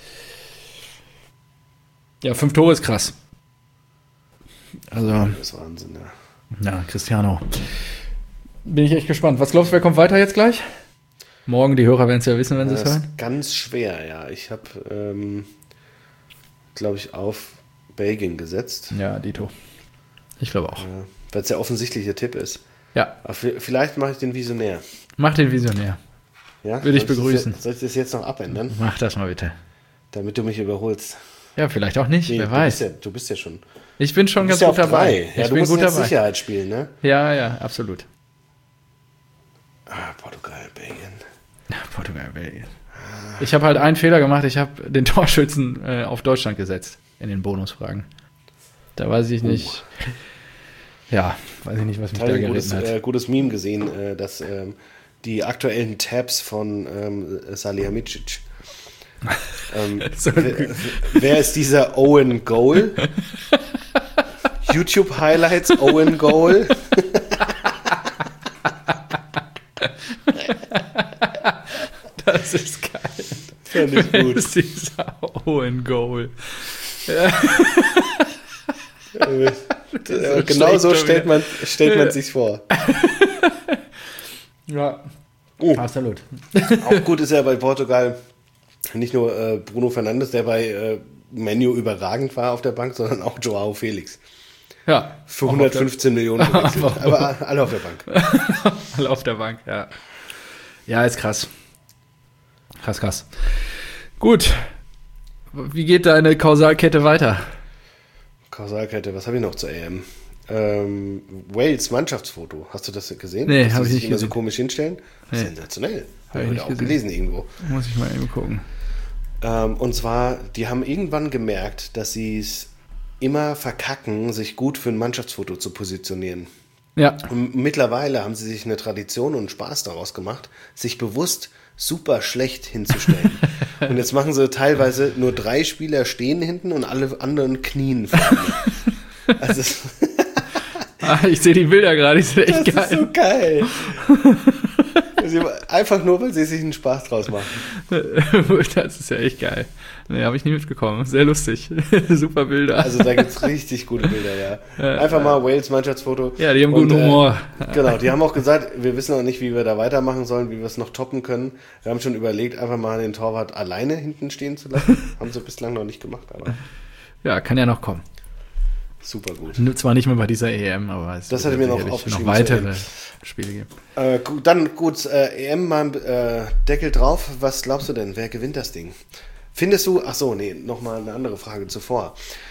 Ja, 5 Tore ist krass. Also, Das ist Wahnsinn, ja. ja, Cristiano. Bin ich echt gespannt. Was glaubst du, wer kommt weiter jetzt gleich? Morgen, die Hörer werden es ja wissen, wenn sie es Das hören. ist ganz schwer, ja. Ich habe, glaube ich, auf Belgien gesetzt, Ja, Dito. Ich glaube auch. weil es der offensichtliche Tipp ist. Ja, Aber vielleicht mache ich den Visionär. mach den Visionär. Ja? Würde ich Soll begrüßen. Soll ich das jetzt noch abändern, Mach das mal bitte. damit du mich überholst? Ja, vielleicht auch nicht, Nee, wer weiß. Du bist ja schon. Ich bin schon Du ganz bist ja gut auf dabei. 3. Ja, Ich du bin musst gut jetzt dabei. Sicherheit spielen, ne? Ja, ja, absolut. Portugal, Belgien. Ja, Portugal, Belgien. Ich habe halt einen Fehler gemacht. Ich habe den Torschützen auf Deutschland gesetzt in den Bonusfragen. Da weiß ich nicht. Ja, weiß ich nicht, was mich da Teil ein geritten hat. gutes Meme gesehen, dass die aktuellen Tabs von Salihamidzic. So, Wer ist dieser Owen Goal? YouTube Highlights Owen Goal. das ist geil. Fand ich Das gut. ist dieser Owen Goal. Genau so schlecht stellt man sich vor. Ja, absolut. Auch gut ist ja bei Portugal nicht nur Bruno Fernandes, der bei Menu überragend war auf der Bank, sondern auch Joao Felix. Ja, Für 115 Millionen gewechselt. Aber alle auf der Bank. alle auf der Bank, ja. Ja, ist krass. Krass. Gut. Wie geht deine Kausalkette weiter? Kausalkette, was habe ich noch zur EM? Wales Mannschaftsfoto. Hast du das gesehen? Nee, Dass habe sie ich sich nicht immer so gesehen. komisch hinstellen? Nee. Sensationell. Hab Habe ich ich nicht auch gesehen. gelesen irgendwo. Muss ich mal eben gucken. Und zwar, die haben irgendwann gemerkt, dass sie es immer verkacken, sich gut für ein Mannschaftsfoto zu positionieren. Ja, Und mittlerweile haben sie sich eine Tradition und einen Spaß daraus gemacht, sich bewusst super schlecht hinzustellen. Und jetzt machen sie teilweise nur 3 Spieler stehen hinten und alle anderen knien vorne. Also ich sehe die Bilder gerade, die sind echt das ist geil. so geil. Einfach nur, weil sie sich einen Spaß draus machen. Das ist ja echt geil. Nee, habe ich nie mitgekommen. Sehr lustig. Super Bilder. Also da gibt es richtig gute Bilder, ja. Einfach mal Wales Mannschaftsfoto. Ja, die haben guten Humor. Genau, die haben auch gesagt, wir wissen noch nicht, wie wir da weitermachen sollen, wie wir es noch toppen können. Wir haben schon überlegt, einfach mal den Torwart alleine hinten stehen zu lassen. Haben sie bislang noch nicht gemacht, aber Ja, kann ja noch kommen. super gut. Zwar nicht mehr bei dieser EM, aber es Das wird hatte mir noch sicherlich aufgeschrieben noch weitere zur EM. Spiele geben. Dann gut, EM mal Deckel drauf. Was glaubst du denn? Wer gewinnt das Ding? Findest du, ach so, nee, nochmal eine andere Frage zuvor.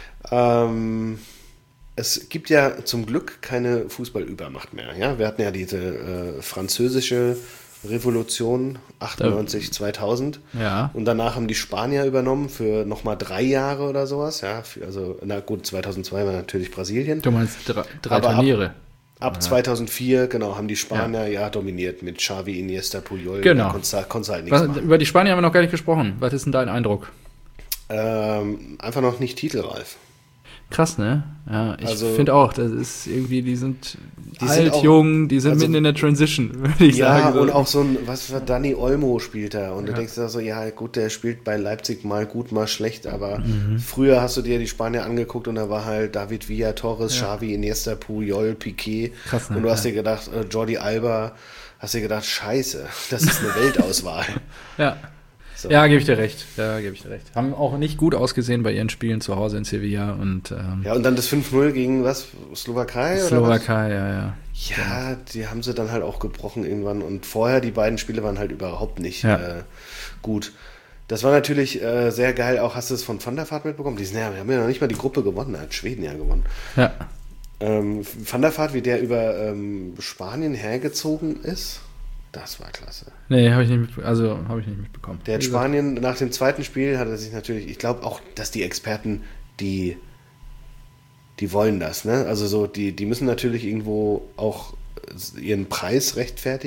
Es gibt ja zum Glück keine Fußballübermacht mehr. Ja? Wir hatten ja diese französische Revolution 98, 2000. Ja. Und danach haben die Spanier übernommen für nochmal 3 Jahre oder sowas. Ja? Also, na gut, 2002 war natürlich Brasilien. Du meinst drei Aber Turniere. Ab 2004, genau, haben die Spanier ja dominiert mit Xavi, Iniesta, Puyol. Genau. Da konntest du halt nichts machen. Über die Spanier haben wir noch gar nicht gesprochen. Was ist denn dein Eindruck? Einfach noch nicht titelreif. Krass, ne? Ja, ich Also- finde auch, das ist irgendwie, die sind Die alt, sind auch- jung, die sind also- mitten in der Transition, würde ich Ja, sagen. und auch so ein, was für Dani Olmo spielt da. Und du denkst da so, ja gut, der spielt bei Leipzig mal gut, mal schlecht. Aber früher hast du dir die Spanier angeguckt und da war halt David Villa, Torres, Xavi, Iniesta, Puyol, Piqué. Krass, ne? Und du hast dir gedacht, Jordi Alba, hast dir gedacht, scheiße, das ist eine Weltauswahl. Ja. So. Ja, gebe ich dir recht. Haben auch nicht gut ausgesehen bei ihren Spielen zu Hause in Sevilla und Ja, und dann das 5-0 gegen was? Slowakei? Oder was? Slowakei, ja. Ja, die haben sie dann halt auch gebrochen irgendwann. Und vorher, die beiden Spiele waren halt überhaupt nicht gut. Das war natürlich sehr geil. Auch hast du es von Van der Vaart mitbekommen? Wir haben ja noch nicht mal die Gruppe gewonnen. Da hat Schweden ja gewonnen. Ja. Van der Vaart, wie der über Spanien hergezogen ist, das war klasse. Nee, habe ich nicht mitbekommen. Der hat Wie gesagt, Spanien, nach dem zweiten Spiel hat er sich natürlich, ich glaube auch, dass die Experten, die wollen das, ne? Also so, die müssen natürlich irgendwo auch ihren Preis rechtfertigen.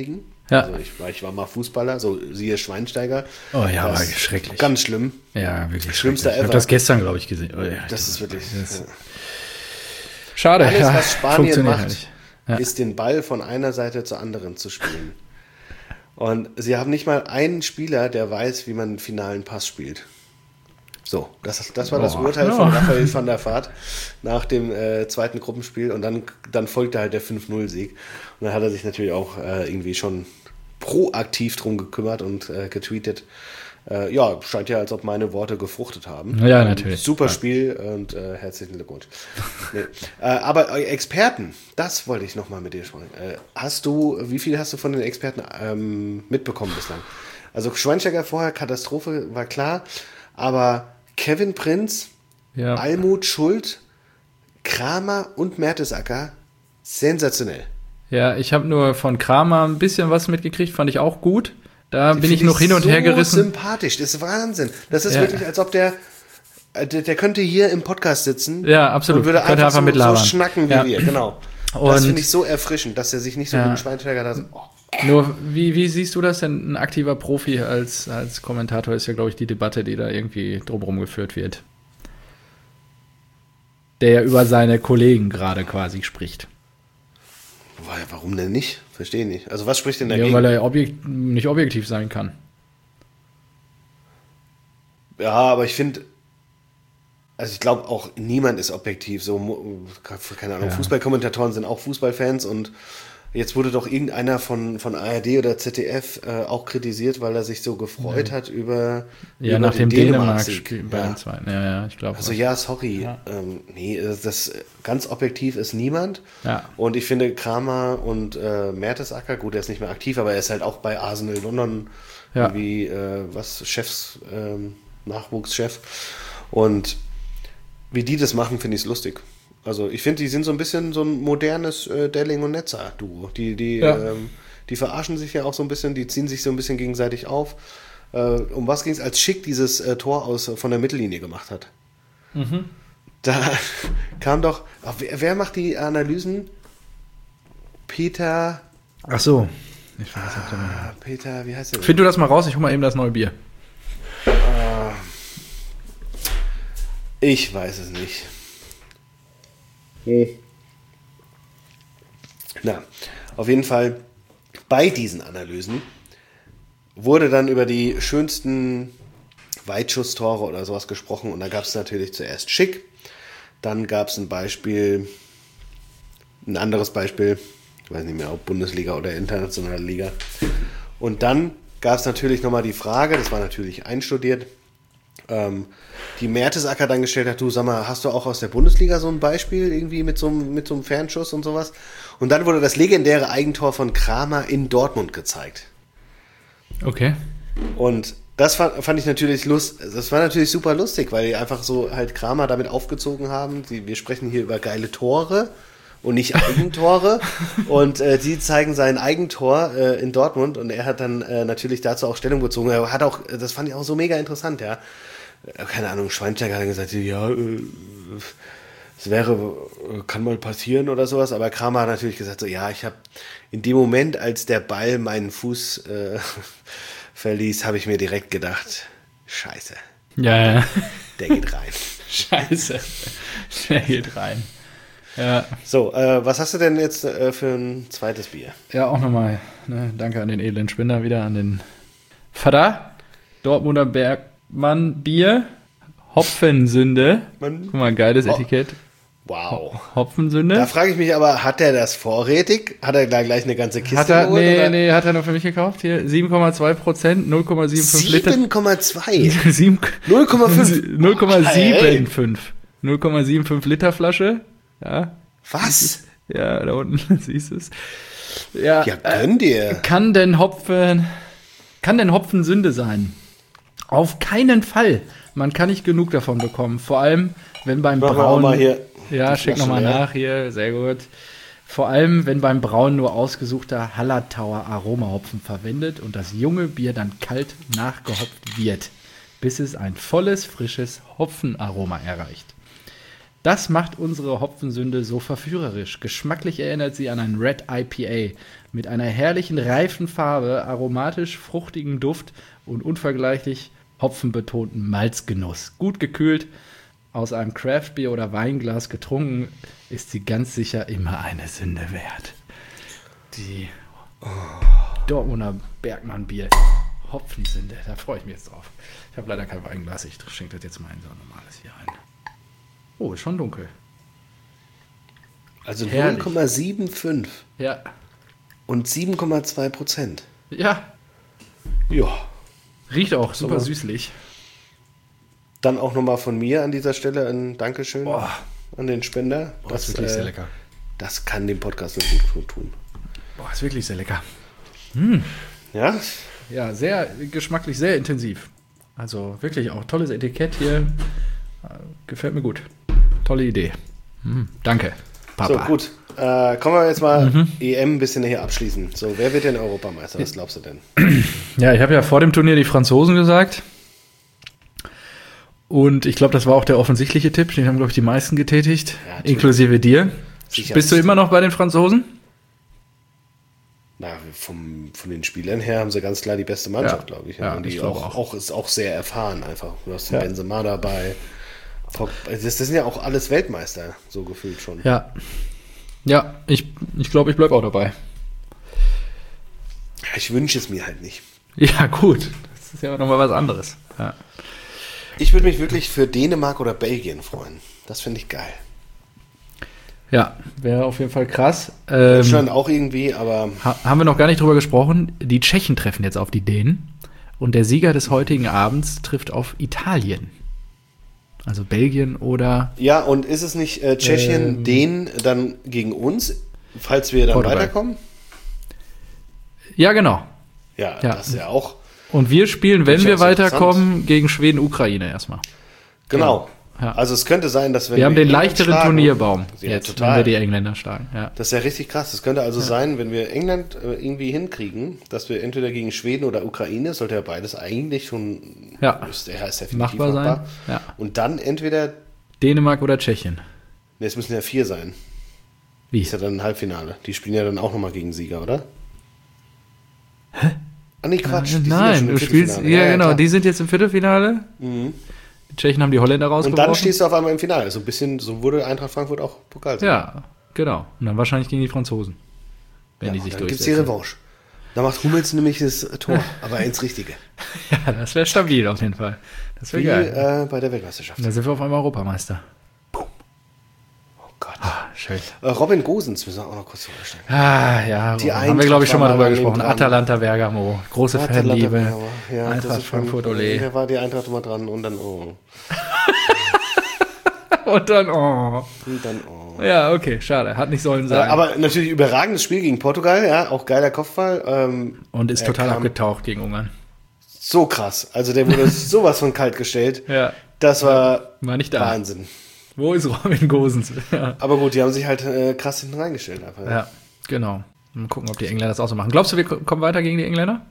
Ja. Also ich war mal Fußballer, so siehe Schweinsteiger. Oh ja, das war schrecklich. Ganz schlimm. Ja, wirklich Schlimmster ever. Ich ever. habe das gestern, glaube ich, gesehen. Oh, ja, Das ist wirklich... das- Ja. Schade. Alles, ja, was Spanien funktioniert macht, halt nicht. Ja. ist den Ball von einer Seite zur anderen zu spielen. Und sie haben nicht mal einen Spieler, der weiß, wie man einen finalen Pass spielt. So, das war das Boah. Urteil Ja. von Raphael van der Vaart nach dem zweiten Gruppenspiel. Und dann folgte halt der 5-0-Sieg. Und dann hat er sich natürlich auch irgendwie schon proaktiv drum gekümmert und getweetet. Ja, scheint ja, als ob meine Worte gefruchtet haben. Ja, natürlich. Super Ja. Spiel und herzlichen Glückwunsch. Nee. Aber Experten, das wollte ich nochmal mit dir sprechen. Wie viel hast du von den Experten mitbekommen bislang? Also Schweinsteiger vorher, Katastrophe, war klar. Aber Kevin Prinz, Ja. Almut Schuld, Kramer und Mertesacker, sensationell. Ja, ich habe nur von Kramer ein bisschen was mitgekriegt, fand ich auch gut. Da bin ich Finde noch hin und her so gerissen. sympathisch, das ist Wahnsinn. Das ist Ja. wirklich, als ob der könnte hier im Podcast sitzen. Ja, absolut. Und würde Könnte einfach so mitlabern. schnacken wie Ja. wir, genau. Das Und- finde ich so erfrischend, dass er sich nicht so Ja. wie ein Schweinsteiger da so, Nur, wie siehst du das denn? Ein aktiver Profi als Kommentator ist ja, glaube ich, die Debatte, die da irgendwie drumherum geführt wird. Der ja über seine Kollegen gerade quasi spricht. warum denn nicht? Verstehe nicht. Also was spricht denn Ja, dagegen? weil er nicht objektiv sein kann. Ja, aber ich finde, also ich glaube auch, niemand ist objektiv. So, keine Ahnung, Ja. Fußballkommentatoren sind auch Fußballfans und jetzt wurde doch irgendeiner von ARD oder ZDF auch kritisiert, weil er sich so gefreut hat über Ja, über nach den dem Dänemark-Sieg. Dänemark-Spiel bei den zweiten. Ja, ich glaube. Also ja, sorry. Ja. Nee, das ganz objektiv ist niemand. Ja. Und ich finde Kramer und Mertesacker, gut, er ist nicht mehr aktiv, aber er ist halt auch bei Arsenal London Ja. irgendwie Nachwuchschef. Und wie die das machen, finde ich es lustig. Also ich finde, die sind so ein bisschen so ein modernes Delling und Netzer-Duo. Ja. Die verarschen sich ja auch so ein bisschen, die ziehen sich so ein bisschen gegenseitig auf. Um was ging es, als Schick dieses Tor von der Mittellinie gemacht hat? Da kam doch, wer macht die Analysen? Peter, Ach so. Ich weiß nicht. Peter, wie heißt der? Find du das mal raus, ich hol mal eben das neue Bier. Ich weiß es nicht. Na, auf jeden Fall bei diesen Analysen wurde dann über die schönsten Weitschusstore oder sowas gesprochen und da gab es natürlich zuerst Schick, dann gab es ein anderes Beispiel, ich weiß nicht mehr, ob Bundesliga oder internationale Liga. Und dann gab es natürlich nochmal die Frage, das war natürlich einstudiert, die Mertesacker dann gestellt hat, du sag mal, hast du auch aus der Bundesliga so ein Beispiel irgendwie mit so einem Fernschuss und sowas? Und dann wurde das legendäre Eigentor von Kramer in Dortmund gezeigt. Okay. Und das fand ich natürlich das war natürlich super lustig, weil die einfach so halt Kramer damit aufgezogen haben. Wir sprechen hier über geile Tore und nicht Eigentore. Und die zeigen sein Eigentor in Dortmund und er hat dann natürlich dazu auch Stellung bezogen. Er hat auch, das fand ich auch so mega interessant, ja. Keine Ahnung, Schweinsteiger hat dann gesagt, ja, es kann mal passieren oder sowas, aber Kramer hat natürlich gesagt, so, ja, ich habe in dem Moment, als der Ball meinen Fuß verließ, habe ich mir direkt gedacht, scheiße, Ja. der geht rein. Scheiße. Der geht rein. Ja. So, was hast du denn jetzt für ein zweites Bier? Ja, auch nochmal. Ne, danke an den edlen Spinner wieder, an den Vater. Dortmunder Bergmann Bier. Hopfensünde. Guck mal, geiles Etikett. Wow. Hopfensünde. Da frage ich mich aber, hat er das vorrätig? Hat er da gleich eine ganze Kiste Hat er, geholt, oder? nee, hat er nur für mich gekauft. Hier 7,2%, 0,75 Liter. 7,2. 7 0,5. 0,75. 0,75 Liter Flasche. Ja, Was? ja, da unten siehst du es. Ja, Ja, gönn dir. kann denn Hopfen Sünde sein? Auf keinen Fall. Man kann nicht genug davon bekommen. Vor allem, wenn beim Machen wir auch Brauen. mal hier Ja, die schick Flasche nochmal leer. nach hier. Sehr gut. Vor allem, wenn beim Brauen nur ausgesuchter Hallertauer Aromahopfen verwendet und das junge Bier dann kalt nachgehopft wird, bis es ein volles, frisches Hopfenaroma erreicht. Das macht unsere Hopfensünde so verführerisch. Geschmacklich erinnert sie an ein Red IPA mit einer herrlichen reifen Farbe, aromatisch fruchtigen Duft und unvergleichlich hopfenbetonten Malzgenuss. Gut gekühlt, aus einem Craftbier oder Weinglas getrunken, ist sie ganz sicher immer eine Sünde wert. Die Dortmunder Bergmann-Bier. Hopfensünde, da freue ich mich jetzt drauf. Ich habe leider kein Weinglas, ich schenke das jetzt mal in so ein normales hier ein. Oh, ist schon dunkel. Also Herrlich. 0,75 Ja. und 7,2%. Ja, Ja. riecht auch super Aber- süßlich. Dann auch nochmal von mir an dieser Stelle ein Dankeschön Boah. an den Spender. Das ist wirklich sehr lecker. Das kann dem Podcast nur gut tun. Boah, ist wirklich sehr lecker. Ja? Ja, sehr geschmacklich, sehr intensiv. Also wirklich auch tolles Etikett hier. Gefällt mir gut. Tolle Idee. Danke, Papa. So, gut. Kommen wir jetzt mal EM ein bisschen hier abschließen. So, wer wird denn Europameister? Was glaubst du denn? Ja, ich habe ja vor dem Turnier die Franzosen gesagt. Und ich glaube, das war auch der offensichtliche Tipp. Den haben, glaube ich, die meisten getätigt. Ja, natürlich. Inklusive dir. Sicher. Bist du immer noch bei den Franzosen? Na, von den Spielern her haben sie ganz klar die beste Mannschaft, Ja. glaube ich. Ja, Und die ich glaube auch. ist auch sehr erfahren einfach. Du hast Ja. Benzema dabei. Das sind ja auch alles Weltmeister, so gefühlt schon. Ja. Ja, ich glaube, ich bleibe auch dabei. Ich wünsche es mir halt nicht. Ja, gut. Das ist ja nochmal was anderes. Ja. Ich würde mich wirklich für Dänemark oder Belgien freuen. Das finde ich geil. Ja, wäre auf jeden Fall krass. Deutschland auch irgendwie, aber Haben wir noch gar nicht drüber gesprochen. Die Tschechen treffen jetzt auf die Dänen. Und der Sieger des heutigen Abends trifft auf Italien. Also Belgien oder ja, und ist es nicht Tschechien, Dänen dann gegen uns, falls wir dann Portugal. weiterkommen? Ja, genau. Ja, Ja. das ist ja auch. Und wir spielen, wenn wir Durchaus weiterkommen, gegen Schweden, Ukraine erstmal. Genau. Ja. Also es könnte sein, dass wenn Wir haben den England leichteren schlagen- Turnierbaum Ja, jetzt, total. wenn wir die Engländer schlagen. Ja. Das ist ja richtig krass. Das könnte also sein, wenn wir England irgendwie hinkriegen, dass wir entweder gegen Schweden oder Ukraine, sollte ja beides eigentlich schon Ja. ist definitiv Machbar sein. Ja. Und dann entweder, Dänemark oder Tschechien. ne, es müssen ja 4 sein. Wie? Ist ja dann ein Halbfinale. Die spielen ja dann auch nochmal gegen Sieger, oder? Hä? Ah, nee, Quatsch. die sind ja schon Nein, im du spielst, Viertelfinale. ja genau, klar. die sind jetzt im Viertelfinale. Die Tschechen haben die Holländer Und rausgeworfen. dann stehst du auf einmal im Finale. So ein bisschen, so wurde Eintracht Frankfurt auch Pokal. Ja, genau. Und dann wahrscheinlich gegen die Franzosen. Wenn die sich dann gibt es die durchsetzen. Revanche. Da macht Hummels nämlich das Tor, aber ins Richtige. Ja, das wäre stabil auf jeden Fall. Das wäre Wie geil. bei der Weltmeisterschaft. Und dann sind wir auf einmal Europameister. Oh Gott. Schön. Robin Gosens müssen wir auch noch kurz vorstellen. Ah, ja, Die haben wir, glaube ich, schon mal Eintracht drüber war gesprochen. mal dran. Atalanta Bergamo. Große Fanliebe. Ja, das Eintracht ist schon- Frankfurt, ole. Da war die Eintracht immer dran und dann oh. Und dann, oh. Und dann oh. Ja, okay, schade. Hat nicht sollen sein. Aber natürlich überragendes Spiel gegen Portugal, ja, auch geiler Kopfball. Und ist er total kam abgetaucht gegen Ungarn. So krass. Also der wurde sowas von kalt gestellt. Ja, Das war war nicht da. Wahnsinn. Wo ist Robin Gosens? Ja, Aber gut, die haben sich halt krass hinten reingestellt. Einfach. ja, genau. Mal gucken, ob die Engländer das auch so machen. Glaubst du, wir kommen weiter gegen die Engländer?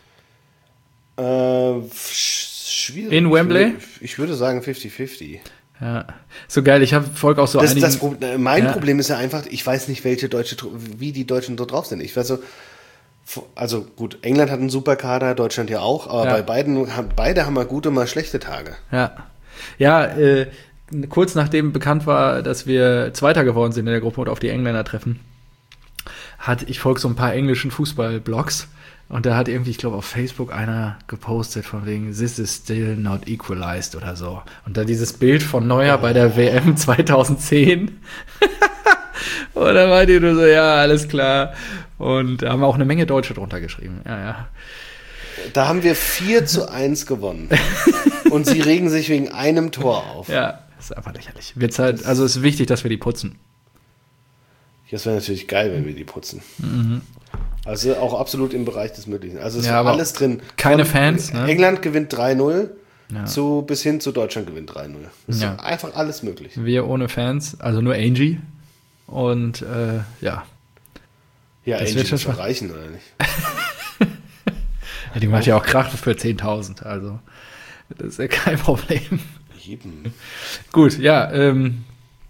Schwierig. In Wembley? Ich würde sagen 50-50. Ja. So geil, ich folge auch so einigen... Mein Ja. Problem ist ja einfach, ich weiß nicht, wie die Deutschen so drauf sind. Ich weiß so, also gut, England hat einen super Kader, Deutschland ja auch, aber Ja. beide haben mal gute, mal schlechte Tage. Ja, ja kurz nachdem bekannt war, dass wir Zweiter geworden sind in der Gruppe und auf die Engländer treffen, ich folge so ein paar englischen Fußball-Blogs und da hat irgendwie, ich glaube, auf Facebook einer gepostet von wegen "This is still not equalized" oder so. Und dann dieses Bild von Neuer bei der WM 2010. Und da war die nur so, ja, alles klar. Und da haben auch eine Menge Deutsche drunter geschrieben. Ja, ja. Da haben wir 4-1 gewonnen. Und sie regen sich wegen einem Tor auf. Ja, das ist einfach lächerlich. Also es ist wichtig, dass wir die putzen. Das wäre natürlich geil, wenn wir die putzen. Also auch absolut im Bereich des Möglichen. Also es Ja, war aber alles drin. keine Von Fans, ne? England gewinnt 3-0 Ja. bis hin zu Deutschland gewinnt 3-0. Das ist Ja. einfach alles möglich. Wir ohne Fans, also nur Angie. Und ja. Ja, Das Angie wird schon muss schwach. reichen, oder nicht? Ja, die macht ja auch Krach für 10.000, also das ist ja kein Problem. Eben. Gut, ja,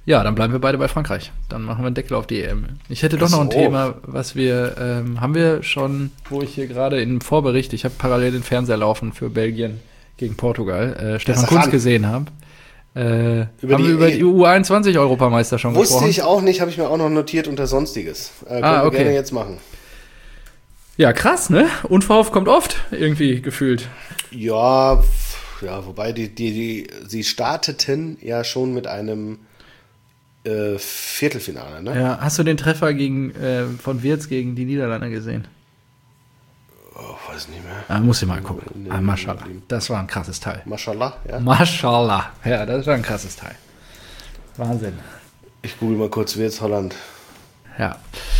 Ja, dann bleiben wir beide bei Frankreich. Dann machen wir einen Deckel auf die EM. Ich hätte doch noch ein Thema, was wir, haben wir schon, wo ich hier gerade im Vorbericht, ich habe parallel den Fernseher laufen für Belgien gegen Portugal, Stefan Kuntz gesehen habe. Haben wir über die U21-Europameister schon gesprochen? Wusste ich auch nicht, habe ich mir auch noch notiert unter Sonstiges. Können wir gerne jetzt machen. Ja, krass, ne? Unverhofft kommt oft, irgendwie gefühlt. Ja, wobei sie starteten ja schon mit einem Viertelfinale, ne? Ja, hast du den Treffer von Wirtz gegen die Niederlande gesehen? Oh, weiß nicht mehr. Muss ich mal gucken. Maschallah. Das war ein krasses Teil. Maschallah, ja. Maschallah. Ja, das war ein krasses Teil. Wahnsinn. Ich google mal kurz, Wirtz Holland. Ja.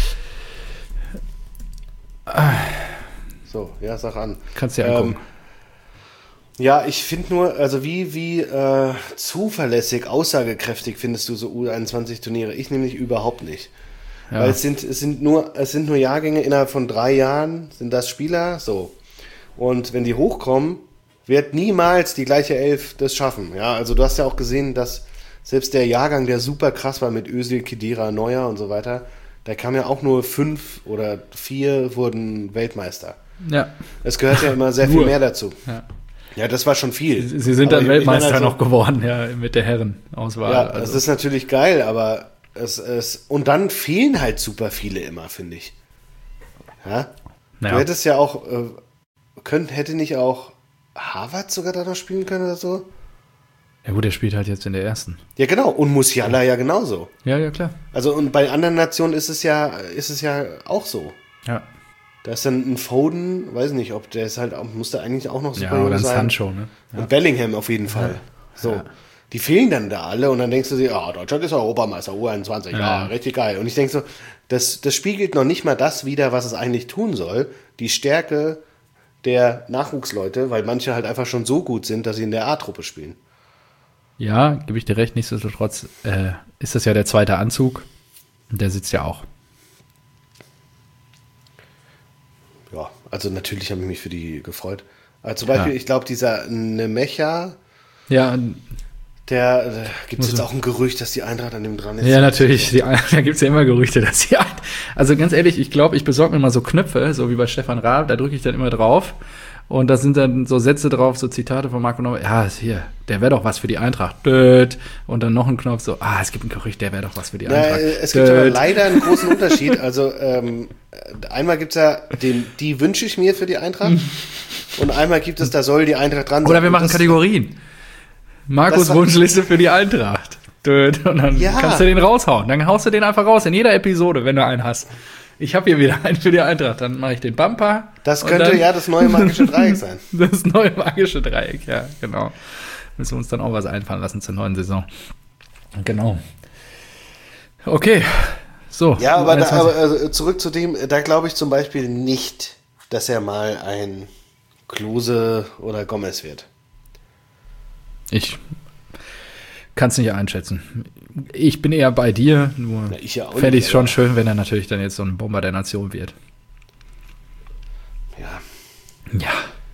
So, ja, sag an. Kannst du dir angucken. Ja, ich finde nur, also wie zuverlässig, aussagekräftig findest du so U21-Turniere? Ich nämlich überhaupt nicht. Ja. Weil es sind nur Jahrgänge innerhalb von 3 Jahren, sind das Spieler, so. Und wenn die hochkommen, wird niemals die gleiche Elf das schaffen. Ja, also du hast ja auch gesehen, dass selbst der Jahrgang, der super krass war mit Özil, Khedira, Neuer und so weiter, da kamen ja auch nur 5 oder 4 wurden Weltmeister. Ja. Es gehört ja immer sehr viel mehr dazu. Ja, das war schon viel. Sie sind dann Weltmeister noch geworden, ja, mit der Herrenauswahl. Ja, das ist natürlich geil, aber und dann fehlen halt super viele immer, finde ich. Ja? Du hättest ja auch, hätte nicht auch Harvard sogar da noch spielen können oder so? Ja gut, der spielt halt jetzt in der ersten. Ja, genau. Und Musiala ja genauso. Ja, klar. Also und bei anderen Nationen ist es ja auch so. Ja. Da ist dann ein Foden, weiß nicht, ob der ist halt, musste eigentlich auch noch super jung sein. Ja, oder ein Sancho, ne? Ja. Und Bellingham auf jeden Fall. Ja. So. Ja. Die fehlen dann da alle und dann denkst du dir, Deutschland ist Europameister, U21, ja, richtig geil. Und ich denke so, das spiegelt noch nicht mal das wider, was es eigentlich tun soll. Die Stärke der Nachwuchsleute, weil manche halt einfach schon so gut sind, dass sie in der A-Truppe spielen. Ja, gebe ich dir recht, nichtsdestotrotz ist das ja der zweite Anzug und der sitzt ja auch. Ja, also natürlich habe ich mich für die gefreut. Also zum Beispiel, ich glaube, dieser Nemecha, da gibt es jetzt auch ein Gerücht, dass die Eintracht an dem dran ist. Ja, natürlich. Da gibt es ja immer Gerüchte, dass die also ganz ehrlich, ich glaube, ich besorge mir mal so Knöpfe, so wie bei Stefan Raab, da drücke ich dann immer drauf. Und da sind dann so Sätze drauf, so Zitate von Marco Neuer. Ja, ist hier, der wäre doch was für die Eintracht. Und dann noch ein Knopf so, es gibt ein Gerücht, der wäre doch was für die Eintracht. Es gibt aber leider einen großen Unterschied. Also einmal gibt es ja die wünsche ich mir für die Eintracht. Und einmal gibt es, da soll die Eintracht dran sein. Oder wir machen Kategorien. Markus Wunschliste für die Eintracht. Und dann kannst du den raushauen. Dann haust du den einfach raus in jeder Episode, wenn du einen hast. Ich habe hier wieder einen für die Eintracht. Dann mache ich den Bumper. Das könnte das neue magische Dreieck sein. Das neue magische Dreieck, ja, genau. Müssen wir uns dann auch was einfallen lassen zur neuen Saison. Genau. Okay, so. Ja, aber also zurück zu dem, da glaube ich zum Beispiel nicht, dass er mal ein Klose oder Gomez wird. Ich kann es nicht einschätzen. Ich bin eher bei dir, nur fände ich es schon schön, wenn er natürlich dann jetzt so ein Bomber der Nation wird. Ja,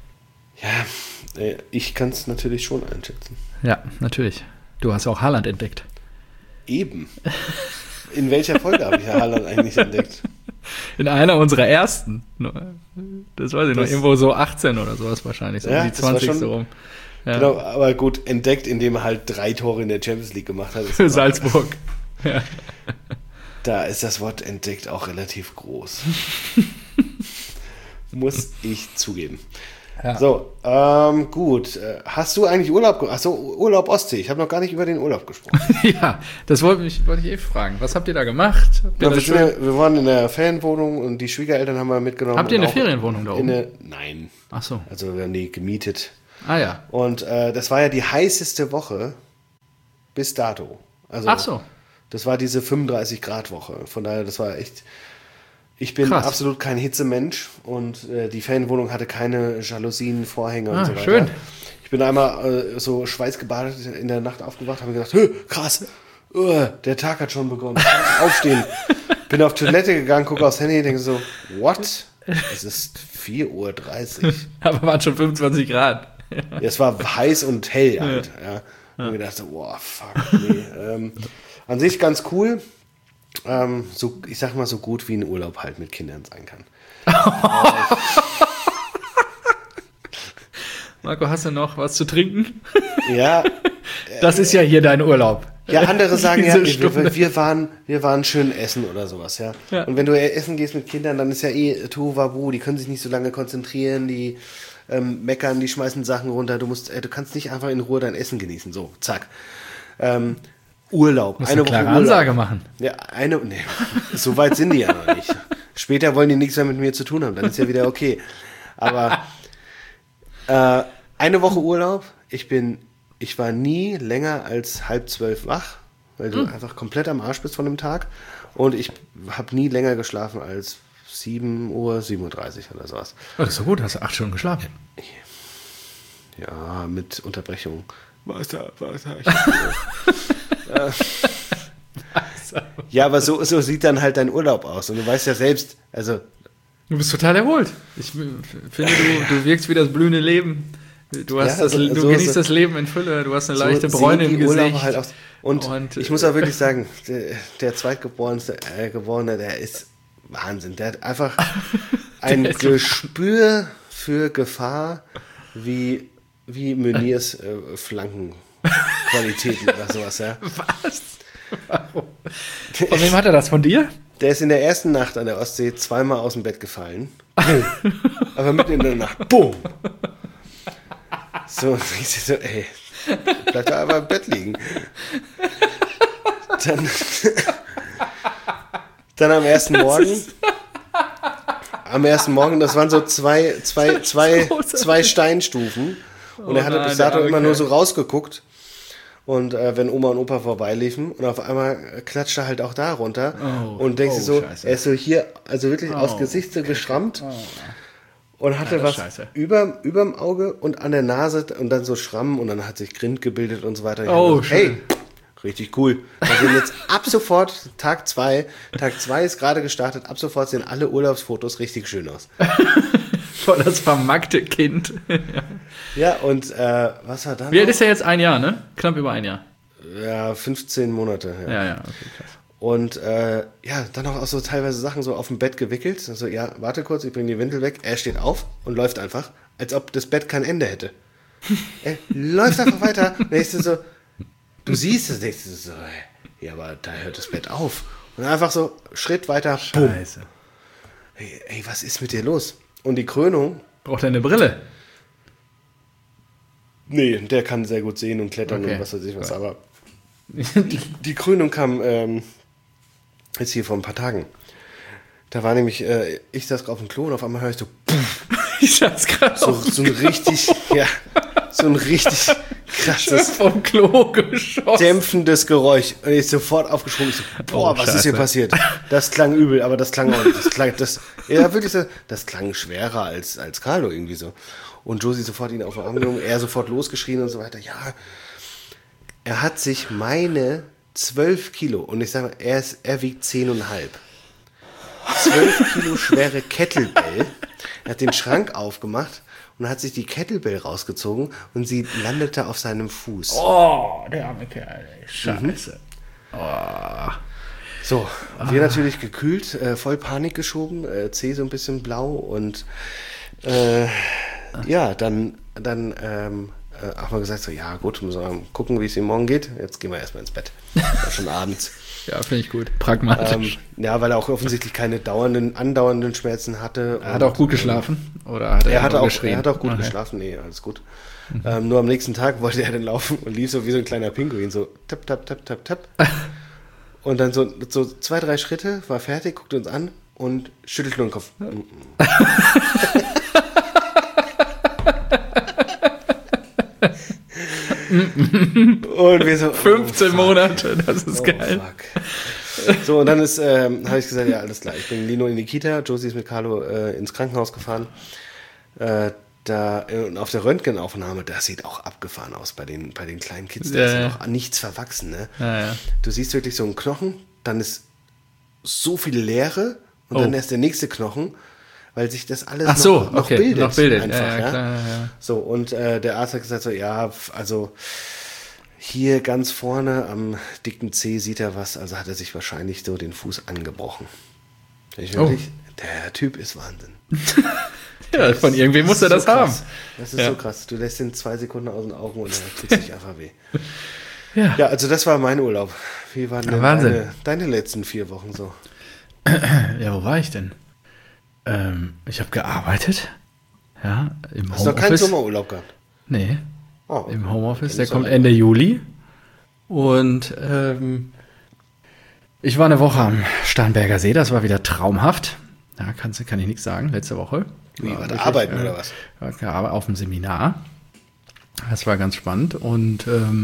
ich kann es natürlich schon einschätzen. Ja, natürlich. Du hast auch Haaland entdeckt. Eben. In welcher Folge habe ich Haaland eigentlich entdeckt? In einer unserer ersten. Das weiß ich noch, irgendwo so 18 oder sowas wahrscheinlich, so die 20 so rum. Ja. Genau, aber gut, entdeckt, indem er halt 3 Tore in der Champions League gemacht hat. Für Salzburg. Ja. Da ist das Wort entdeckt auch relativ groß. Muss ich zugeben. Ja. So, gut. Hast du eigentlich Urlaub? Achso, Urlaub Ostsee. Ich habe noch gar nicht über den Urlaub gesprochen. Ja, das wollte ich fragen. Was habt ihr da gemacht? Wir waren in der Ferienwohnung und die Schwiegereltern haben wir mitgenommen. Habt ihr eine Ferienwohnung da oben? Nein. Ach so. Also wir haben die gemietet. Ah ja. Und das war ja die heißeste Woche bis dato. Also, ach so. Das war diese 35-Grad-Woche. Von daher, das war echt... Ich bin absolut kein Hitzemensch und die Ferienwohnung hatte keine Jalousien, Vorhänge und so weiter. Schön. Ich bin einmal so schweißgebadet in der Nacht aufgewacht, habe gedacht, krass, der Tag hat schon begonnen. Aufstehen. Bin auf Toilette gegangen, gucke aufs Handy und denke so, what? Es ist 4:30 Uhr. Aber waren schon 25 Grad. Ja, es war heiß und hell halt. Ja. Und gedacht so, fuck, nee. An sich ganz cool. Ich sag mal, so gut wie ein Urlaub halt mit Kindern sein kann. Marco, hast du noch was zu trinken? Ja. Das ist ja hier dein Urlaub. Ja, andere sagen ja, Diese Stunde. wir waren schön essen oder sowas, ja. Ja. Und wenn du essen gehst mit Kindern, dann ist ja Tohuwabohu, die können sich nicht so lange konzentrieren, die meckern, die schmeißen Sachen runter, du kannst nicht einfach in Ruhe dein Essen genießen, so, zack. Urlaub. Musst eine klare Ansage machen. Ja, nee, so weit sind die ja noch nicht. Später wollen die nichts mehr mit mir zu tun haben, dann ist ja wieder okay. Aber eine Woche Urlaub, ich war nie länger als 11:30 wach, weil du einfach komplett am Arsch bist von dem Tag. Und ich habe nie länger geschlafen als 7:37 oder sowas. Oh, das ist so gut, hast du 8 Stunden geschlafen. Ja, mit Unterbrechung. Wasser. Ja, aber so sieht dann halt dein Urlaub aus. Und du weißt ja selbst, also... Du bist total erholt. Ich finde, du wirkst wie das blühende Leben. Du genießt das Leben in Fülle. Du hast eine leichte Bräune im Gesicht. Halt aus. Und ich muss auch wirklich sagen, der Zweitgeborene, der ist Wahnsinn. Der hat einfach ein Gespür für Gefahr wie Meuniers Flankenqualitäten oder sowas. Ja. Was? Warum? Von wem hat er das? Von dir? Der ist in der ersten Nacht an der Ostsee zweimal aus dem Bett gefallen. Aber mitten in der Nacht. Boom! So, ich so, ey, bleib da einfach im Bett liegen. Dann am ersten Morgen, das waren so zwei Steinstufen. Und er hatte bis dato immer nur so rausgeguckt. Und wenn Oma und Opa vorbeiliefen und auf einmal klatscht er halt auch da runter und denkst du so, Scheiße. Er ist so hier, also wirklich aufs Gesicht so geschrammt und hatte was überm Auge und an der Nase und dann so Schrammen und dann hat sich Grind gebildet und so weiter. Hey, richtig cool. Wir sehen jetzt ab sofort Tag 2 ist gerade gestartet, ab sofort sehen alle Urlaubsfotos richtig schön aus. Voll das vermackte Kind. Ja, und was war dann? Wie alt ist er jetzt? 1 Jahr, ne? Knapp über 1 Jahr. Ja, 15 Monate. Ja, okay, krass. Und dann auch so teilweise Sachen so auf dem Bett gewickelt. Also, ja, warte kurz, ich bringe die Windel weg. Er steht auf und läuft einfach, als ob das Bett kein Ende hätte. Er läuft einfach weiter. Und denkst du so, du siehst es, denkst du so, ja, aber da hört das Bett auf. Und einfach so, Schritt weiter, Scheiße. Boom. Ey, was ist mit dir los? Und die Krönung... Braucht er eine Brille? Nee, der kann sehr gut sehen und klettern und was weiß ich was. Aber die Krönung kam jetzt hier vor ein paar Tagen. Da war nämlich, ich saß auf dem Klo und auf einmal höre ich so... Ich saß gerade so ein richtig krasses, vom Klo geschossen. dämpfendes Geräusch. Und ich sofort aufgesprungen. So, boah, was ist hier passiert? Das klang übel, aber das klang auch nicht. Das klang schwerer als Carlo irgendwie so. Und Josie sofort ihn auf den Arm genommen, er sofort losgeschrien und so weiter. Ja, er hat sich meine 12 Kilo, und ich sage mal, er wiegt 10,5. 12 Kilo schwere Kettlebell. Er hat den Schrank aufgemacht und hat sich die Kettlebell rausgezogen und sie landete auf seinem Fuß. Oh, der arme Kerl, ey. Scheiße. Oh. So, wir natürlich gekühlt, voll Panik geschoben, Zeh so ein bisschen blau und dann haben wir gesagt, so, ja gut, müssen wir gucken, wie es ihm morgen geht. Jetzt gehen wir erstmal ins Bett. War schon abends. Ja, finde ich gut. Pragmatisch. Ja, weil er auch offensichtlich keine andauernden Schmerzen hatte. Hat er auch gut geschlafen? Oder hat er hat auch gut geschlafen. Nee, alles gut. Nur am nächsten Tag wollte er dann laufen und lief so wie so ein kleiner Pinguin, so tap, tap, tap, tap, tap. Und dann so 2, 3 Schritte, war fertig, guckte uns an und schüttelt nur den Kopf. Und wir so 15 Monate, das ist geil. Fuck. So, und dann habe ich gesagt, ja, alles klar, ich bringe Lino in die Kita, Josie ist mit Carlo ins Krankenhaus gefahren. Und auf der Röntgenaufnahme, das sieht auch abgefahren aus bei den kleinen Kids, da ist ja noch nichts verwachsen. Ne? Ja. Du siehst wirklich so einen Knochen, dann ist so viel Leere und dann erst der nächste Knochen, weil sich das alles noch bildet. Noch bildet. Einfach, ja. Klar, ja. So, und der Arzt hat gesagt so, ja, also Hier ganz vorne am dicken Zeh sieht er was, also hat er sich wahrscheinlich so den Fuß angebrochen. Der Typ ist Wahnsinn. Ja, von irgendwem muss er das haben. Das ist so krass. Du lässt ihn 2 Sekunden aus den Augen und er tut sich einfach weh. Ja, also das war mein Urlaub. Wie waren denn deine letzten 4 Wochen so? Ja, wo war ich denn? Ich habe gearbeitet. Ja, im Homeoffice. Hast du noch keinen Sommerurlaub gehabt? Nee, im Homeoffice. Der kommt Ende Juli. Und ich war eine Woche am Starnberger See. Das war wieder traumhaft. Ja, kann ich nichts sagen. Letzte Woche. Wie, war da arbeiten oder was? War auf dem Seminar. Das war ganz spannend. Und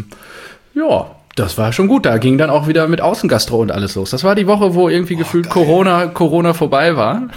ja, das war schon gut. Da ging dann auch wieder mit Außengastro und alles los. Das war die Woche, wo irgendwie gefühlt Corona vorbei war.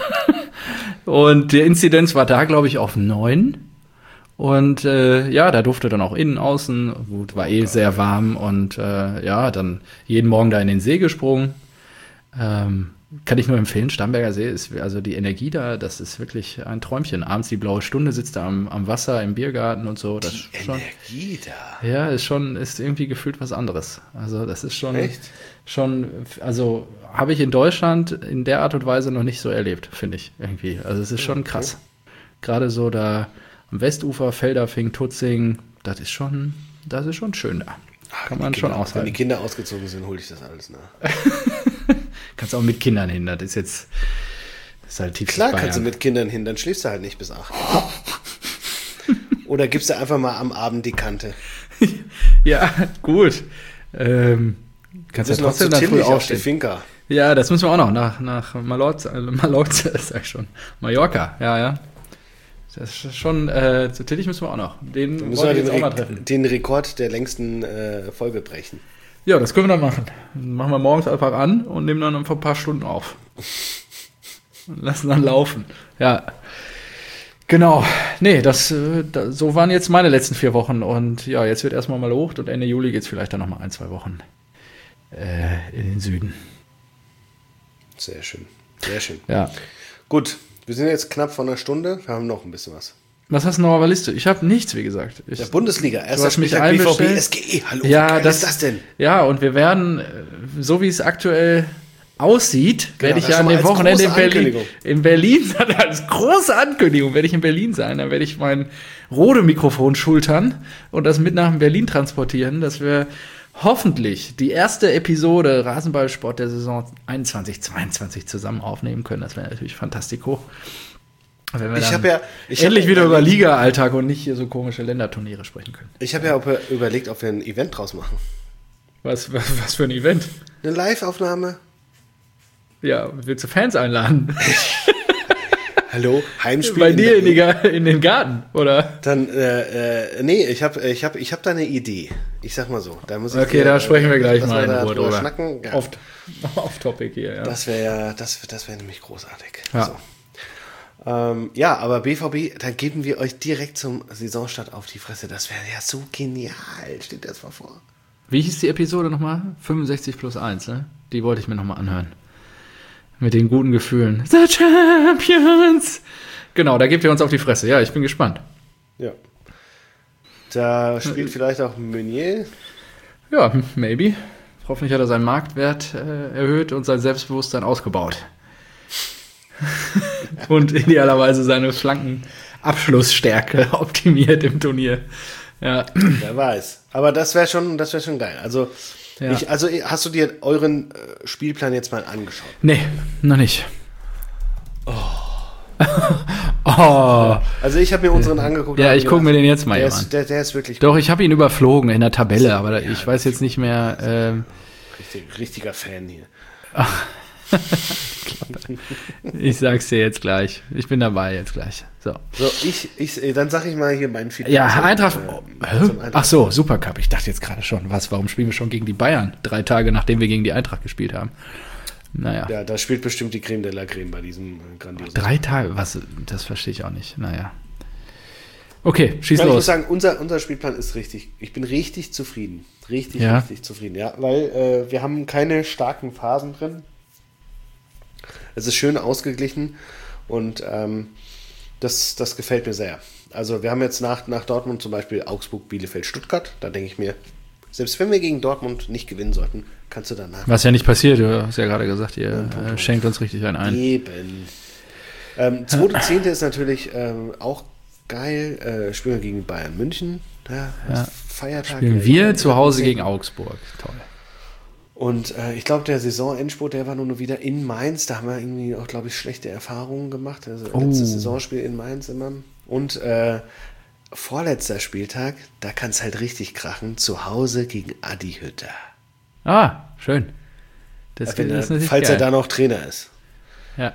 Und die Inzidenz war da, glaube ich, auf 9. Und ja, da durfte dann auch innen, außen. Gut, war sehr warm. Und ja, dann jeden Morgen da in den See gesprungen. Kann ich nur empfehlen, Starnberger See ist, also die Energie da, das ist wirklich ein Träumchen. Abends die blaue Stunde, sitzt da am Wasser, im Biergarten und so. Das die schon, Energie da? Ja, ist irgendwie gefühlt was anderes. Also das ist Echt? Also habe ich in Deutschland in der Art und Weise noch nicht so erlebt, finde ich irgendwie. Also es ist schon krass. Gerade so da am Westufer, Feldafing, Tutzing, das ist schon schön da. Kann man schon aushalten. Wenn die Kinder ausgezogen sind, hole ich das alles nach. Kannst auch mit Kindern hin, das ist halt tiefstes Klar Bayern. kannst du mit Kindern hin, dann schläfst du halt nicht bis 8. Oder gibst du einfach mal am Abend die Kante. Ja, gut. Kannst ja trotzdem dann früh aufstehen. Die Finca. Ja, das müssen wir auch noch nach Mallorca, sag ich schon. Mallorca, ja. Das ist schon, zu Tillich müssen wir auch noch. Den wollen wir jetzt auch mal treffen. Den Rekord der längsten Folge brechen. Ja, das können wir dann machen. Dann machen wir morgens einfach an und nehmen dann einfach ein paar Stunden auf. Und lassen dann laufen. Ja. Genau. Nee, so waren jetzt meine letzten 4 Wochen. Und ja, jetzt wird erstmal mal hoch und Ende Juli geht es vielleicht dann nochmal 1-2 Wochen in den Süden. Sehr schön. Sehr schön. Ja. Gut, wir sind jetzt knapp vor einer Stunde. Wir haben noch ein bisschen was. Was hast du noch auf der Liste? Ich habe nichts, wie gesagt. Der Bundesliga, erster mich Spieltag BVB, SGE. Hallo, ja, wie geil ist das denn? Ja, und wir werden, so wie es aktuell aussieht, werde ich ja an dem Wochenende in Berlin sein. Als große Ankündigung werde ich in Berlin sein. Dann werde ich mein Rode-Mikrofon schultern und das mit nach Berlin transportieren, dass wir hoffentlich die erste Episode Rasenballsport der Saison 21/22 zusammen aufnehmen können. Das wäre natürlich fantastico. Wenn wir endlich wieder über Liga-Alltag und nicht hier so komische Länderturniere sprechen können. Ich habe ja überlegt, ob wir ein Event draus machen. Was für ein Event? Eine Live-Aufnahme. Ja, willst du Fans einladen? Hallo, Heimspiel. Bei dir in den Garten, oder? Dann, nee, ich hab da eine Idee. Ich sag mal so. Okay, da sprechen wir gleich mal in Ruhe drüber. Schnacken. Ja. Off-Topic hier, ja. Das wäre nämlich großartig. Ja. So. Ja, aber BVB, dann geben wir euch direkt zum Saisonstart auf die Fresse. Das wäre ja so genial. Steht das mal vor. Wie hieß die Episode nochmal? 65+1, ne? Die wollte ich mir nochmal anhören. Mit den guten Gefühlen. The Champions! Genau, da gebt ihr uns auf die Fresse. Ja, ich bin gespannt. Ja. Da spielt vielleicht auch Meunier. Ja, maybe. Hoffentlich hat er seinen Marktwert erhöht und sein Selbstbewusstsein ausgebaut. Und idealerweise seine Flankenabschlussstärke optimiert im Turnier. Ja. Wer weiß. Aber das wäre schon geil. Also, ja. Hast du dir euren Spielplan jetzt mal angeschaut? Nee, noch nicht. Also ich habe mir unseren angeguckt. Ja, ich gucke mir den jetzt mal an. Der ist wirklich Doch, ich habe ihn überflogen in der Tabelle, aber ich weiß jetzt nicht mehr. Richtiger Fan hier. Ich sag's dir jetzt gleich. Ich bin dabei jetzt gleich. So, dann sag ich mal hier meinen Feedback. Ja, Eintracht. Ach so, Supercup. Ich dachte jetzt gerade schon, warum spielen wir schon gegen die Bayern? 3 Tage, nachdem wir gegen die Eintracht gespielt haben. Naja. Ja, da spielt bestimmt die Creme de la Creme bei diesem grandiosen. 3 Tage? Das verstehe ich auch nicht. Naja. Okay, schieß los. Ich muss sagen, unser Spielplan ist richtig. Ich bin richtig zufrieden. Richtig zufrieden. Ja, weil wir haben keine starken Phasen drin. Es ist schön ausgeglichen und das gefällt mir sehr. Also wir haben jetzt nach Dortmund zum Beispiel Augsburg, Bielefeld, Stuttgart. Da denke ich mir, Selbst wenn wir gegen Dortmund nicht gewinnen sollten, kannst du danach... Was ja nicht passiert, du hast ja gerade gesagt, ihr schenkt uns richtig einen ein. Eben. 2.10. ist natürlich auch geil. Spielen wir gegen Bayern München. Ja. Feiertag. Spielen wir zu Hause gegen Augsburg. Toll. Und ich glaube, der Saisonendspurt, der war nur wieder in Mainz. Da haben wir irgendwie auch, glaube ich, schlechte Erfahrungen gemacht. Also letztes Saisonspiel in Mainz immer. Und vorletzter Spieltag, da kann es halt richtig krachen. Zu Hause gegen Adi Hütter. Ah, schön. Das ist falls er da noch Trainer ist. Ja.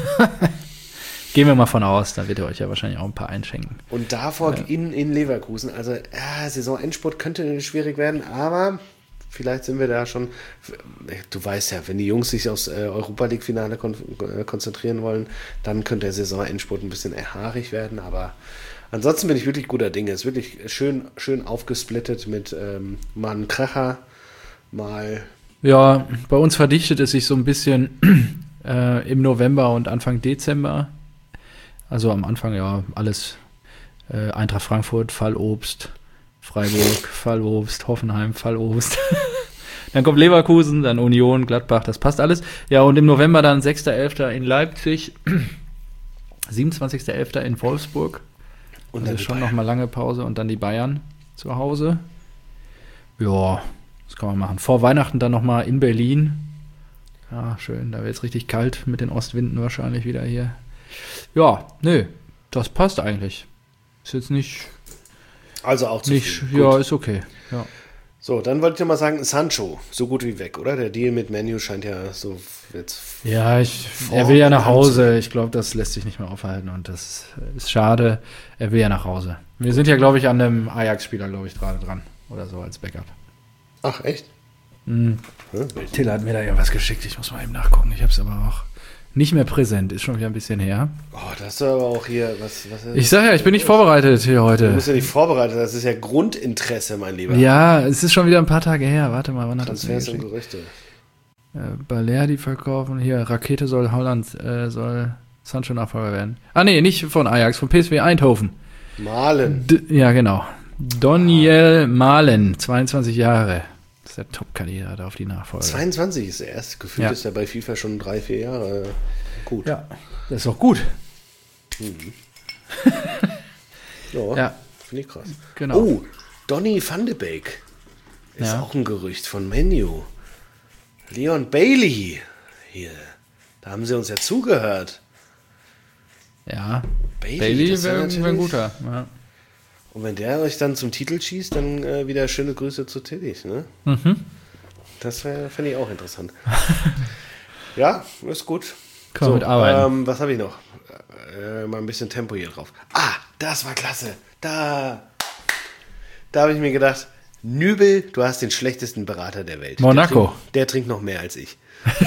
Gehen wir mal von aus, dann wird er euch ja wahrscheinlich auch ein paar einschenken. Und davor in Leverkusen. Also Saisonendspurt könnte schwierig werden, aber vielleicht sind wir da schon. Du weißt ja, wenn die Jungs sich aufs Europa-League-Finale konzentrieren wollen, dann könnte der Saisonendspurt ein bisschen haarig werden, aber ansonsten bin ich wirklich guter Dinge. Es ist wirklich schön aufgesplittet mit mal einem Kracher, mal... Ja, bei uns verdichtet es sich so ein bisschen im November und Anfang Dezember. Also am Anfang ja alles Eintracht Frankfurt, Fallobst, Freiburg, Fallobst, Hoffenheim, Fallobst. Dann kommt Leverkusen, dann Union, Gladbach, das passt alles. Ja, und im November dann 6.11. in Leipzig, 27.11. in Wolfsburg. Und dann schon nochmal lange Pause und dann die Bayern zu Hause. Ja, das kann man machen. Vor Weihnachten dann nochmal in Berlin. Ja, schön, da wird es richtig kalt mit den Ostwinden wahrscheinlich wieder hier. Ja, nö, das passt eigentlich. Ist jetzt nicht... Also auch zu viel. Ja, ist okay. Ja. So, dann wollte ich mal sagen, Sancho, so gut wie weg, oder? Der Deal mit Man U scheint ja so jetzt... Ja, er will ja nach Hause. Ich glaube, das lässt sich nicht mehr aufhalten und das ist schade. Er will ja nach Hause. Wir sind ja, glaube ich, an einem Ajax-Spieler, glaube ich, gerade dran. Oder so als Backup. Ach, echt? Till hat mir da irgendwas geschickt. Ich muss mal eben nachgucken. Ich habe es aber auch nicht mehr präsent. Ist schon wieder ein bisschen her. Oh, das ist aber auch hier... Was ich sag ja, ich bin nicht vorbereitet hier heute. Du bist ja nicht vorbereitet. Das ist ja Grundinteresse, mein Lieber. Ja, es ist schon wieder ein paar Tage her. Warte mal, wann hat das Transfers und Gerüchte. Balerdi verkaufen. Hier, Rakete soll Holland, soll Sancho Nachfolger werden. Ah, nee, nicht von Ajax, von PSV Eindhoven. Malen. Ja, genau. Doniel Malen, 22 Jahre. Das ist der Top-Kandidat auf die Nachfolge. 22 ist er erst. Gefühlt ist er bei FIFA schon 3-4 Jahre gut. Ja, das ist auch gut. Ja, finde ich krass. Genau. Oh, Donny van de Beek ist auch ein Gerücht von Man U. Leon Bailey hier. Da haben sie uns ja zugehört. Ja, Bailey wäre ein guter. Ja. Und wenn der euch dann zum Titel schießt, dann wieder schöne Grüße zu Tillich, ne? Das fände ich auch interessant. Ja, ist gut. Kann man mitarbeiten. Was habe ich noch? Mal ein bisschen Tempo hier drauf. Ah, das war klasse. Da habe ich mir gedacht, Nübel, du hast den schlechtesten Berater der Welt. Monaco. Der trinkt noch mehr als ich.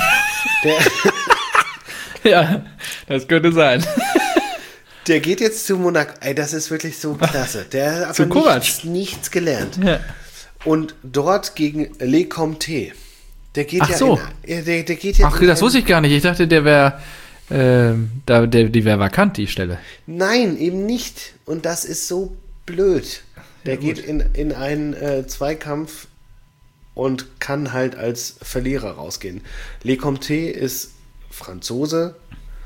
Ja, das könnte sein. Der geht jetzt zu Monaco. Ey, das ist wirklich so klasse. Der hat aber nichts gelernt. Ja. Und dort gegen Le Comte. Der geht der geht ja. Ach, das wusste ich gar nicht. Ich dachte, der wäre die wäre vakant, die Stelle. Nein, eben nicht. Und das ist so blöd. Der geht in einen Zweikampf und kann halt als Verlierer rausgehen. Le Comte ist Franzose,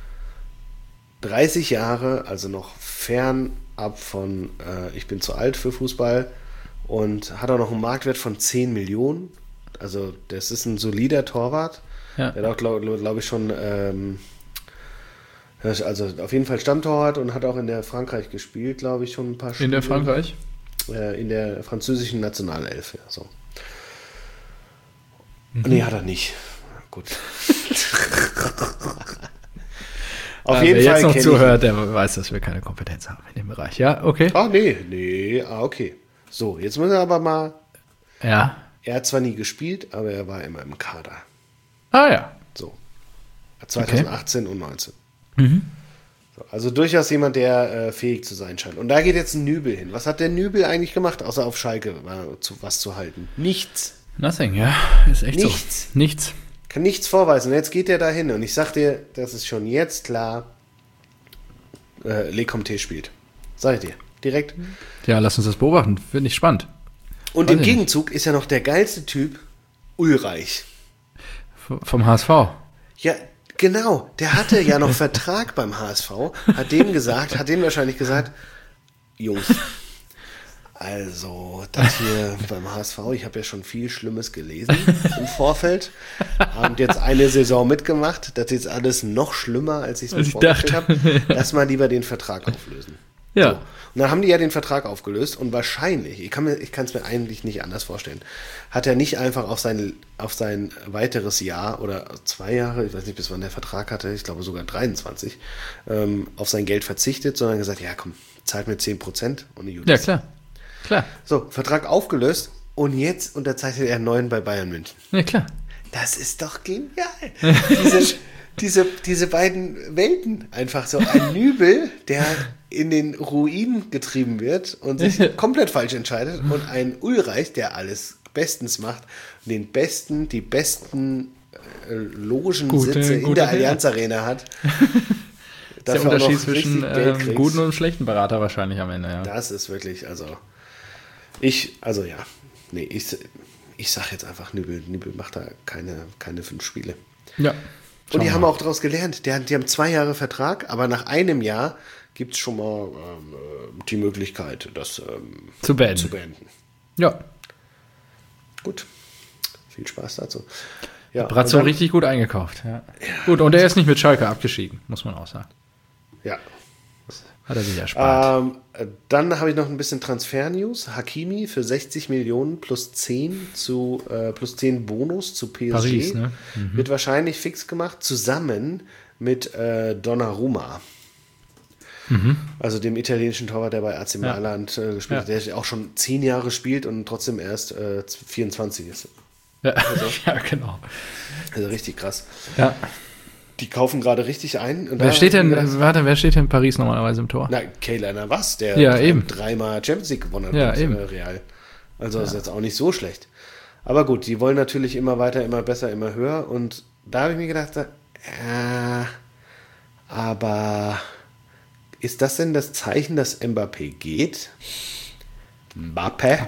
30 Jahre, also noch fernab von ich bin zu alt für Fußball und hat auch noch einen Marktwert von 10 Millionen. Also das ist ein solider Torwart. Ja. Der hat auch, glaube ich, schon also auf jeden Fall Stammtorwart und hat auch in der Frankreich gespielt, glaube ich, schon ein paar Spiele. In der Frankreich? In der französischen Nationalelf, ja, so. Nee, hat er nicht. Gut. Auf jeden wer Fall. Wer jetzt noch zuhört, der weiß, dass wir keine Kompetenz haben in dem Bereich. Ja, okay. Ah, nee. Okay. So, jetzt müssen wir aber mal. Ja. Er hat zwar nie gespielt, aber er war immer im Kader. Ah, ja. So. 2018 und 19. So, also durchaus jemand, der fähig zu sein scheint. Und da geht jetzt ein Nübel hin. Was hat der Nübel eigentlich gemacht, außer auf Schalke was zu halten? Nichts. Nothing, ja. Ist echt Nichts. So. Kann nichts vorweisen. Jetzt geht er da hin. Und ich sag dir, das ist schon jetzt klar, Le Comte spielt. Sag ich dir. Direkt. Ja, lass uns das beobachten. Finde ich spannend. Und im Gegenzug ist ja noch der geilste Typ Ulreich. Vom HSV. Ja, genau. Der hatte ja noch Vertrag beim HSV, hat denen wahrscheinlich gesagt, Jungs, also das hier beim HSV, ich habe ja schon viel Schlimmes gelesen im Vorfeld und jetzt eine Saison mitgemacht, das ist jetzt alles noch schlimmer, als ich es mir vorgestellt habe. Lass mal lieber den Vertrag auflösen. Ja. So. Und dann haben die ja den Vertrag aufgelöst und wahrscheinlich, ich kann es mir eigentlich nicht anders vorstellen, hat er nicht einfach auf sein weiteres Jahr oder 2 Jahre, ich weiß nicht, bis wann der Vertrag hatte, ich glaube sogar 23, auf sein Geld verzichtet, sondern gesagt, ja komm, zahlt mir 10% und die Ja, klar. So, Vertrag aufgelöst und jetzt unterzeichnet er einen neuen bei Bayern München. Ja, klar. Das ist doch genial. Diese beiden Welten, einfach so ein Nübel, der in den Ruin getrieben wird und sich komplett falsch entscheidet und ein Ulreich, der alles bestens macht, die besten Logensitze in der Allianz Arena hat. Das ist der Unterschied zwischen einem guten und einem schlechten Berater wahrscheinlich am Ende, ja. Das ist wirklich, ich sag jetzt einfach, Nübel macht da keine 5 Spiele. Ja. Und die haben auch daraus gelernt. Die haben 2 Jahre Vertrag, aber nach einem Jahr gibt es schon mal die Möglichkeit, das zu beenden. Ja. Gut. Viel Spaß dazu. Ja, Brazzo richtig gut eingekauft. Ja. Gut, und er ist nicht mit Schalke abgestiegen, muss man auch sagen. Ja. Hat er sich erspart. Dann habe ich noch ein bisschen Transfer-News. Hakimi für 60 Millionen plus 10 Bonus zu PSG. Paris, ne? Wird wahrscheinlich fix gemacht, zusammen mit Donnarumma. Also dem italienischen Torwart, der bei AC Mailand gespielt hat, der auch schon 10 Jahre spielt und trotzdem erst 24 ist. Ja, ja, genau. Also richtig krass. Ja. Die kaufen gerade richtig ein. Und wer steht denn in Paris normalerweise im Tor? Na, Keylor Navas, der eben 3-mal Champions League gewonnen hat mit Real. Also ist jetzt auch nicht so schlecht. Aber gut, die wollen natürlich immer weiter, immer besser, immer höher. Und da habe ich mir gedacht, aber ist das denn das Zeichen, dass Mbappé geht? Mbappé.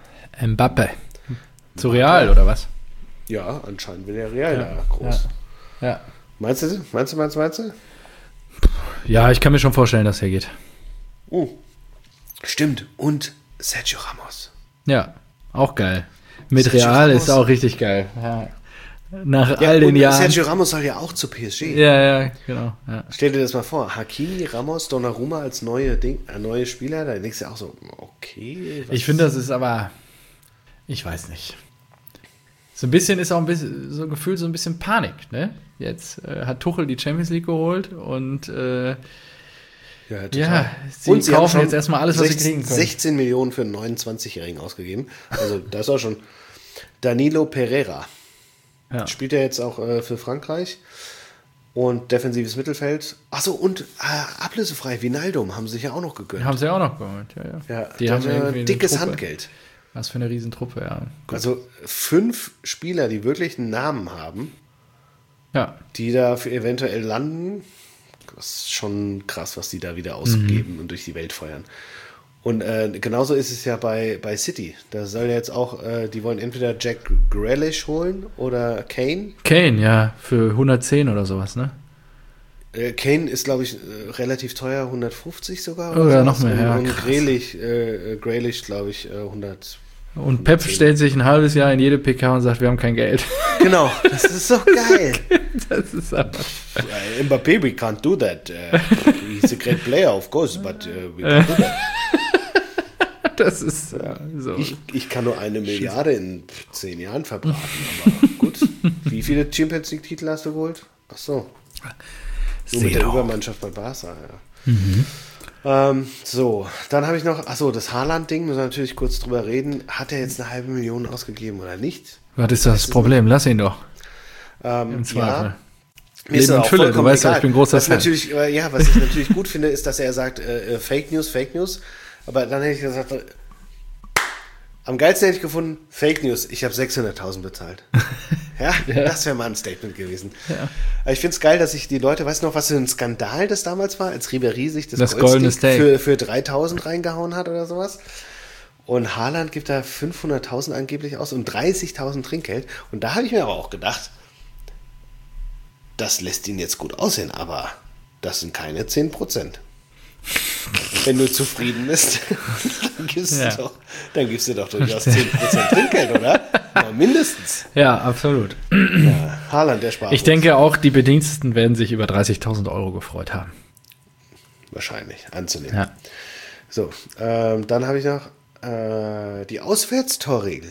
Zu Real, oder was? Ja, anscheinend will der Real da groß. Ja. Meinst du? Ja, ich kann mir schon vorstellen, dass er geht. Stimmt. Und Sergio Ramos. Ja, auch geil. Mit Sergio Real Ramos ist auch richtig geil. Ja. Nach all den Jahren. Sergio Ramos soll ja auch zu PSG. Ja, genau. Ja. Stell dir das mal vor. Hakimi, Ramos, Donnarumma als neue Spieler. Da denkst du auch so, okay. Ich finde, das ist aber, ich weiß nicht. So ein bisschen ist auch ein bisschen, so gefühlt so ein bisschen Panik, ne? Jetzt hat Tuchel die Champions League geholt und sie kaufen jetzt erstmal alles, was sie kriegen können. 16 Millionen für einen 29-Jährigen ausgegeben. Also das ist auch schon Danilo Pereira. Ja. Spielt er jetzt auch für Frankreich. Und defensives Mittelfeld. Achso, und ablösefrei, Wijnaldum haben sie sich ja auch noch gegönnt. Haben sie auch noch geholt, ja. Die haben dickes Handgeld. Was für eine Riesentruppe, ja. Gut. Also 5 Spieler, die wirklich einen Namen haben, die da eventuell landen, das ist schon krass, was die da wieder ausgeben und durch die Welt feuern. Und genauso ist es ja bei City. Da soll jetzt auch, die wollen entweder Jack Grealish holen oder Kane. Kane, ja, für 110 oder sowas, ne? Kane ist, glaube ich, relativ teuer, 150 sogar. Oder noch mehr, ja. Und Grealish, glaube ich, 100. Und Pep stellt sich ein halbes Jahr in jede PK und sagt, wir haben kein Geld. Genau, das ist so geil. Das ist einfach... Mbappé, we can't do that. He's a great player, of course, but we can't do that. Das ist so. Ich kann nur 1 Milliarde in 10 Jahren verbraten, aber gut. Wie viele Champions League-Titel hast du geholt? Ach so. So mit der Übermannschaft bei Barca, so, dann habe ich noch, das Haaland-Ding, müssen wir natürlich kurz drüber reden. Hat er jetzt 500.000 ausgegeben oder nicht? Was ist das Problem? Lass ihn doch. Im Zweifel. Mir ist auch Fülle, du weißt ja, ich bin großer Fan. Was ich natürlich gut finde, ist, dass er sagt, Fake News. Aber dann hätte ich gesagt, am geilsten hätte ich gefunden, Fake News, ich habe 600.000 bezahlt. Das wäre mal ein Statement gewesen. Ja. Aber ich finde es geil, dass sich die Leute, weißt du noch, was für ein Skandal das damals war, als Ribéry sich das goldene Steak für 3.000 reingehauen hat oder sowas. Und Haaland gibt da 500.000 angeblich aus und 30.000 Trinkgeld. Und da habe ich mir aber auch gedacht, das lässt ihn jetzt gut aussehen, aber das sind keine 10%. Wenn du zufrieden bist, dann gibst du doch durchaus 10% Trinkgeld, oder? Ja, mindestens. Ja, absolut. Ja, Haaland, der Sparfuchs. Ich denke auch, die Bediensteten werden sich über 30.000 Euro gefreut haben. Wahrscheinlich, anzunehmen. Ja. So, dann habe ich noch die Auswärtstorregel.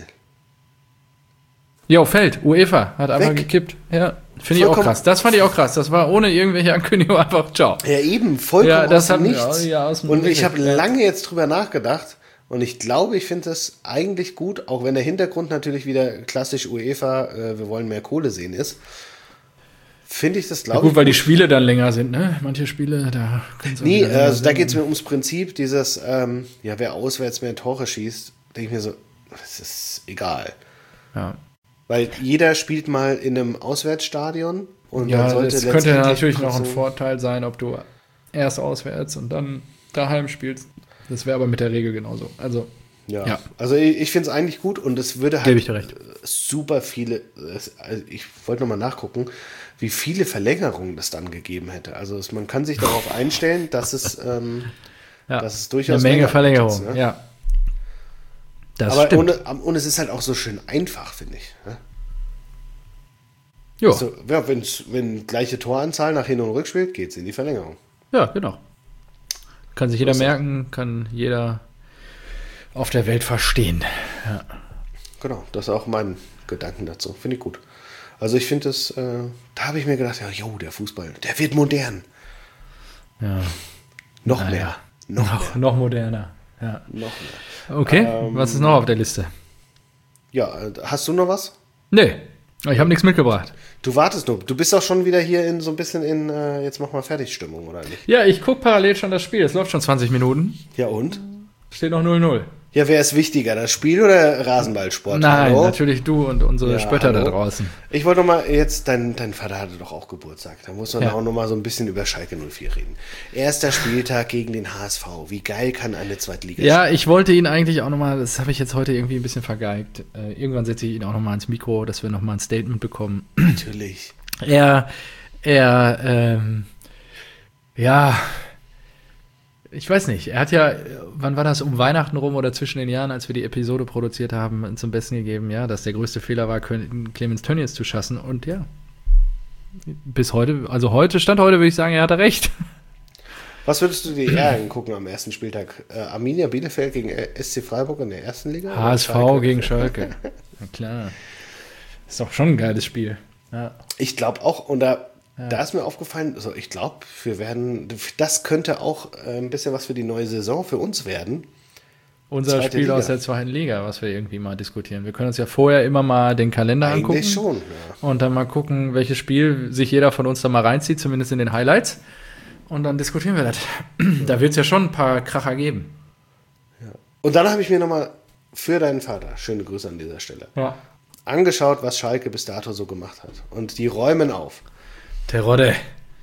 Jo, fällt. UEFA hat einfach Weg. gekippt. Ja, finde ich auch Vollkommen- krass. Das fand ich auch krass. Das war ohne irgendwelche Ankündigung einfach ciao. Ja, eben, vollkommen Ja, das aus dem hat- Nichts. ja, aus dem Und ich Nichts, habe ja. lange jetzt drüber nachgedacht und ich glaube, ich finde das eigentlich gut, auch wenn der Hintergrund natürlich wieder klassisch UEFA, wir wollen mehr Kohle sehen ist. Finde ich das, Ja, glaube gut, ich. weil die Spiele dann länger sind, ne? Manche Spiele, da können sie Nee, wieder länger also da sein. geht es mir ums Prinzip, dieses, wer auswärts mehr Tore schießt, denke ich mir so, es ist egal. Ja, Weil jeder spielt mal in einem Auswärtsstadion und ja man sollte das könnte letztendlich natürlich noch ein trotzdem- Vorteil sein, ob du erst auswärts und dann daheim spielst. Das wäre aber mit der Regel genauso. Also, Ja. Ja. Also ich finde es eigentlich gut und es würde Gebe halt ich dir recht. super viele, also ich wollte nochmal nachgucken, wie viele Verlängerungen das dann gegeben hätte. Also man kann sich darauf einstellen, dass es, ja, dass es durchaus eine Menge länger wird Verlängerung. jetzt, ne? Ja, das Aber stimmt. und es ist halt auch so schön einfach, finde ich. Ne? Jo. So, ja, wenn gleiche Toranzahl nach Hin- und Rückspiel, geht es in die Verlängerung. Ja, genau. Kann sich jeder ist es. merken, kann jeder auf der Welt verstehen. Ja. Genau, das ist auch mein Gedanken dazu. Finde ich gut. Also ich finde das, da habe ich mir gedacht, ja, jo, der Fußball, der wird modern. Ja. Noch Naja. mehr. Noch mehr. Noch moderner. Ja. Noch mehr. Okay, was ist noch auf der Liste? Ja, hast du noch was? Nee, ich habe nichts mitgebracht. Du wartest nur. Du bist doch schon wieder hier in so ein bisschen in jetzt mach mal fertig Stimmung, oder nicht? Ja, ich gucke parallel schon das Spiel. Es läuft schon 20 Minuten. Ja und? Steht noch 0-0. Ja, wer ist wichtiger, das Spiel oder Rasenballsport? Nein, Hallo? natürlich du und unsere Ja, Spötter da hallo? draußen. Ich wollte noch mal jetzt, dein Vater hatte doch auch Geburtstag. Da muss man Ja. auch noch mal so ein bisschen über Schalke 04 reden. Erster Spieltag gegen den HSV. Wie geil kann eine Zweitliga Ja, ich wollte ihn eigentlich auch nochmal, das habe ich jetzt heute irgendwie ein bisschen vergeigt. Irgendwann setze ich ihn auch nochmal ins Mikro, dass wir nochmal ein Statement bekommen. Natürlich. Ja, ich weiß nicht. Er hat ja, wann war das, um Weihnachten rum oder zwischen den Jahren, als wir die Episode produziert haben, zum Besten gegeben, ja, dass der größte Fehler war, Clemens Tönnies zu schassen. Und ja, bis heute, also Stand heute würde ich sagen, er hatte recht. Was würdest du dir eher angucken am ersten Spieltag? Arminia Bielefeld gegen SC Freiburg in der ersten Liga? oder HSV Schalke? gegen Schalke. Na klar. Ist doch schon ein geiles Spiel. Ja. Ich glaube auch, und da ist mir aufgefallen, also ich glaube, das könnte auch ein bisschen was für die neue Saison für uns werden. Unser Zweite Spiel Liga. aus der zweiten Liga, was wir irgendwie mal diskutieren. Wir können uns ja vorher immer mal den Kalender angucken. Eigentlich schon, ja. Und dann mal gucken, welches Spiel sich jeder von uns da mal reinzieht, zumindest in den Highlights. Und dann diskutieren wir das. Da wird es ja schon ein paar Kracher geben. Und dann habe ich mir nochmal für deinen Vater, schöne Grüße an dieser Stelle, Ja. angeschaut, was Schalke bis dato so gemacht hat. Und die räumen auf. Terodde.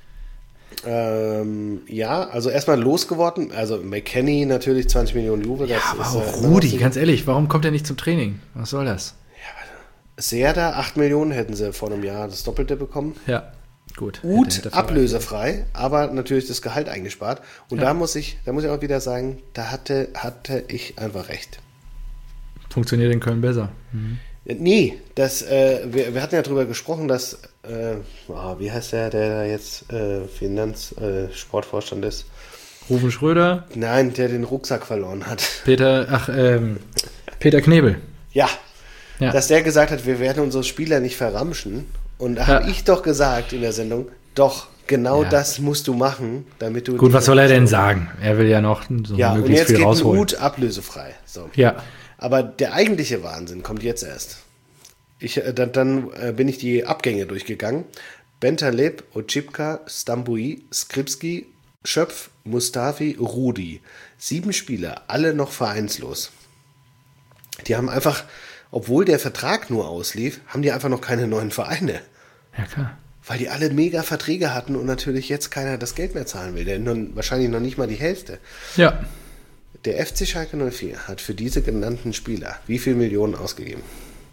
Ja, also erstmal losgeworden. Also McKennie natürlich 20 Millionen Juve. Das Aber ist, auch Rudi, ganz ehrlich, warum kommt er nicht zum Training? Was soll das? Serda, 8 Millionen hätten sie vor einem Jahr das Doppelte bekommen. Ja, gut. Gut, ablösefrei, aber natürlich das Gehalt eingespart. Und da muss ich auch wieder sagen, da hatte ich einfach recht. Funktioniert in Köln besser. Nee, wir hatten ja drüber gesprochen, dass, wie heißt der da jetzt Sportvorstand ist? Rufen Schröder, Nein, der den Rucksack verloren hat. Peter Knebel. Ja, Ja. dass der gesagt hat, wir werden unsere Spieler nicht verramschen. Und da habe ich doch gesagt in der Sendung, doch, genau Ja. das musst du machen, damit du... Gut, was soll er denn sagen? Er will ja noch so Ja, und möglichst jetzt viel geht ein rausholen. Hut ablösefrei. So. Ja, Aber der eigentliche Wahnsinn kommt jetzt erst. Dann bin ich die Abgänge durchgegangen. Bentaleb, Otschipka, Stambui, Skripski, Schöpf, Mustafi, Rudi. 7 Spieler, alle noch vereinslos. Die haben einfach, obwohl der Vertrag nur auslief, haben die einfach noch keine neuen Vereine. ja klar. Weil die alle mega Verträge hatten und natürlich jetzt keiner das Geld mehr zahlen will. Denn wahrscheinlich noch nicht mal die Hälfte. Ja, Der FC Schalke 04 hat für diese genannten Spieler wie viel Millionen ausgegeben?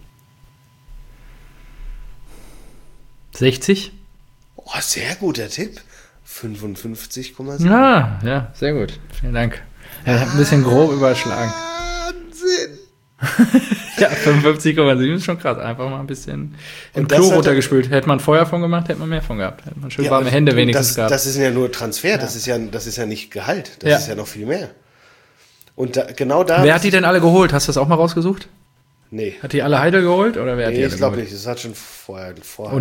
60? Oh, sehr guter Tipp. 55,7. Ja, sehr gut. Vielen Dank. Ja, ich habe ein bisschen grob überschlagen. Wahnsinn! Ja, 55,7 ist schon krass. Einfach mal ein bisschen im Und das Klo hat- runtergespült. Hätte man Feuer von gemacht, hätte man mehr von gehabt. Hätte man schön warme und Hände wenigstens gehabt. Das ist ja nur Transfer, das ist ja nicht Gehalt. Das Ja. ist ja noch viel mehr. Und genau da. Wer hat die denn alle geholt? Hast du das auch mal rausgesucht? Nee. Hat die alle Heidel geholt? Oder wer hat die Nee, alle ich glaube geholt? nicht. Das hat schon vorher.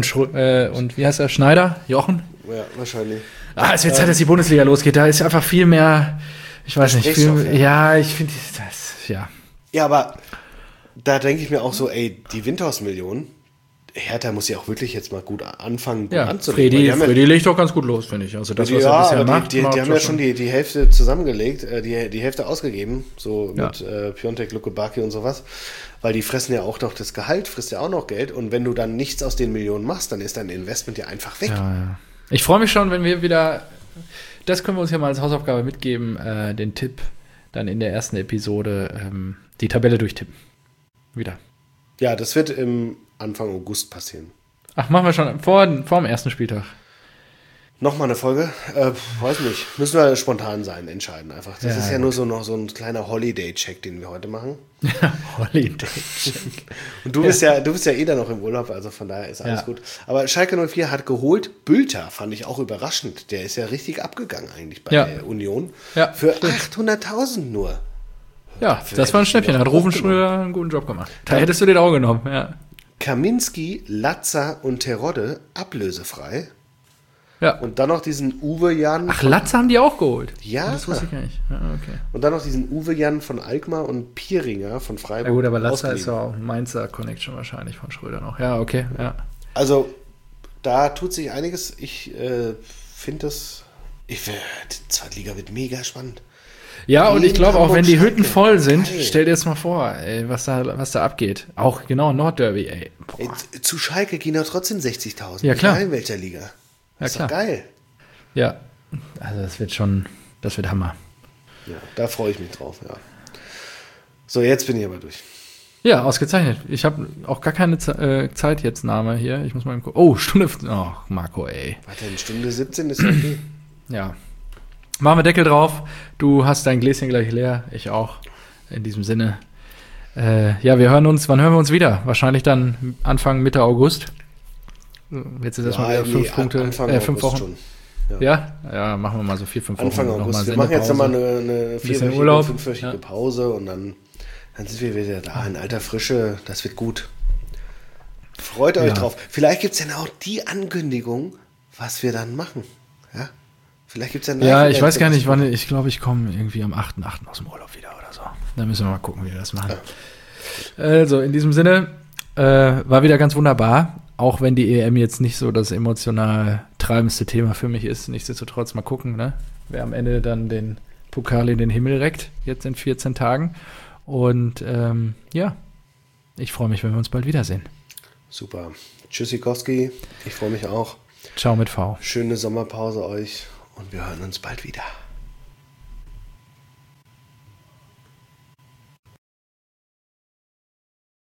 Und wie heißt er? Schneider? Jochen? Ja, wahrscheinlich. Es wird Zeit, dass die Bundesliga losgeht. Da ist einfach viel mehr, ich weiß nicht, Gesprächsstoff, viel, ja, ich finde das, ja. Ja, aber da denke ich mir auch so, ey, die Windhaus-Millionen, Hertha muss ja auch wirklich jetzt mal gut anfangen, gut Ja, anzulegen. Weil die haben Freddy legt doch ganz gut los, finde ich. Also das, was ja, er bisher aber macht, die macht haben ja schon die Hälfte zusammengelegt, die Hälfte ausgegeben, so Ja. mit Piontek, Lukebaki und sowas, weil die fressen ja auch noch das Gehalt, frisst ja auch noch Geld und wenn du dann nichts aus den Millionen machst, dann ist dein Investment ja einfach weg. Ja. Ich freue mich schon, wenn wir wieder, das können wir uns ja mal als Hausaufgabe mitgeben, den Tipp dann in der ersten Episode, die Tabelle durchtippen. Wieder. Ja, das wird im Anfang August passieren. Ach, machen wir schon vor dem ersten Spieltag. Nochmal eine Folge? Weiß nicht. Müssen wir spontan sein, entscheiden einfach. Das Ja, ist ja gut. nur so ein kleiner Holiday-Check, den wir heute machen. Holiday. Und du bist ja eh da noch im Urlaub, also von daher ist alles Ja. gut. Aber Schalke 04 hat geholt. Bülter fand ich auch überraschend. Der ist ja richtig abgegangen eigentlich bei Ja. der Union. Ja, Für stimmt. 800.000 nur. Ja, das war ein Schnäppchen. Hat Ruvenschröder einen guten Job gemacht. Da hättest du den auch genommen, ja. Kaminski, Latza und Terodde ablösefrei. Ja. Und dann noch diesen Uwe Jan. Ach, Latze haben die auch geholt. Ja. Das wusste ich gar nicht. Ja, okay. Und dann noch diesen Uwe Jan von Alkmaar und Pieringer von Freiburg. Ja gut, aber Latze ausgeliehen. ist ja auch ein Mainzer Connection wahrscheinlich von Schröder noch. Ja, okay, ja. Also, da tut sich einiges. Ich finde das. Die Zweitliga wird mega spannend. Ja, und ich glaube auch, wenn die Hamburg, Hütten Schalke. voll sind, Geil. stell dir jetzt mal vor, ey, was da abgeht. Auch genau Nordderby, ey. Boah. Ey, zu Schalke gehen doch trotzdem 60.000. Ja, klar. Egal in welcher Liga. Ja, Das ist klar. doch geil. Ja, also das wird Hammer. Ja, da freue ich mich drauf, ja. So, jetzt bin ich aber durch. Ja, ausgezeichnet. Ich habe auch gar keine Zeit jetzt Name hier. Ich muss mal eben gucken. Oh, Stunde. Oh, Marco, ey. Warte, in Stunde 17 ist ja okay. Ja. Machen wir Deckel drauf. Du hast dein Gläschen gleich leer. Ich auch. In diesem Sinne. Ja, wir hören uns. Wann hören wir uns wieder? Wahrscheinlich dann Anfang, Mitte August. Jetzt ist erstmal wieder 5 Punkte. Anfang 5 August Wochen. schon. Ja? Ja, machen wir mal so 4-5 Wochen. Anfang noch August. mal Wir machen jetzt nochmal Sendepause. eine bisschen vierwöchige, Urlaub. fünfwöchige Ja. Pause und dann sind wir wieder da in alter Frische. Das wird gut. Freut euch Ja. drauf. Vielleicht gibt es dann auch die Ankündigung, was wir dann machen. Ja? Vielleicht gibt es dann Ja, ich weiß gar nicht, wann. Ich glaube, ich komme irgendwie am 8.8. aus dem Urlaub wieder oder so. Da müssen wir mal gucken, wie wir das machen. Also, in diesem Sinne, war wieder ganz wunderbar. Auch wenn die EM jetzt nicht so das emotional treibendste Thema für mich ist. Nichtsdestotrotz mal gucken, ne? Wer am Ende dann den Pokal in den Himmel reckt, jetzt in 14 Tagen. Und ja, ich freue mich, wenn wir uns bald wiedersehen. Super. Tschüssikowski. Ich freue mich auch. Ciao mit V. Schöne Sommerpause euch und wir hören uns bald wieder.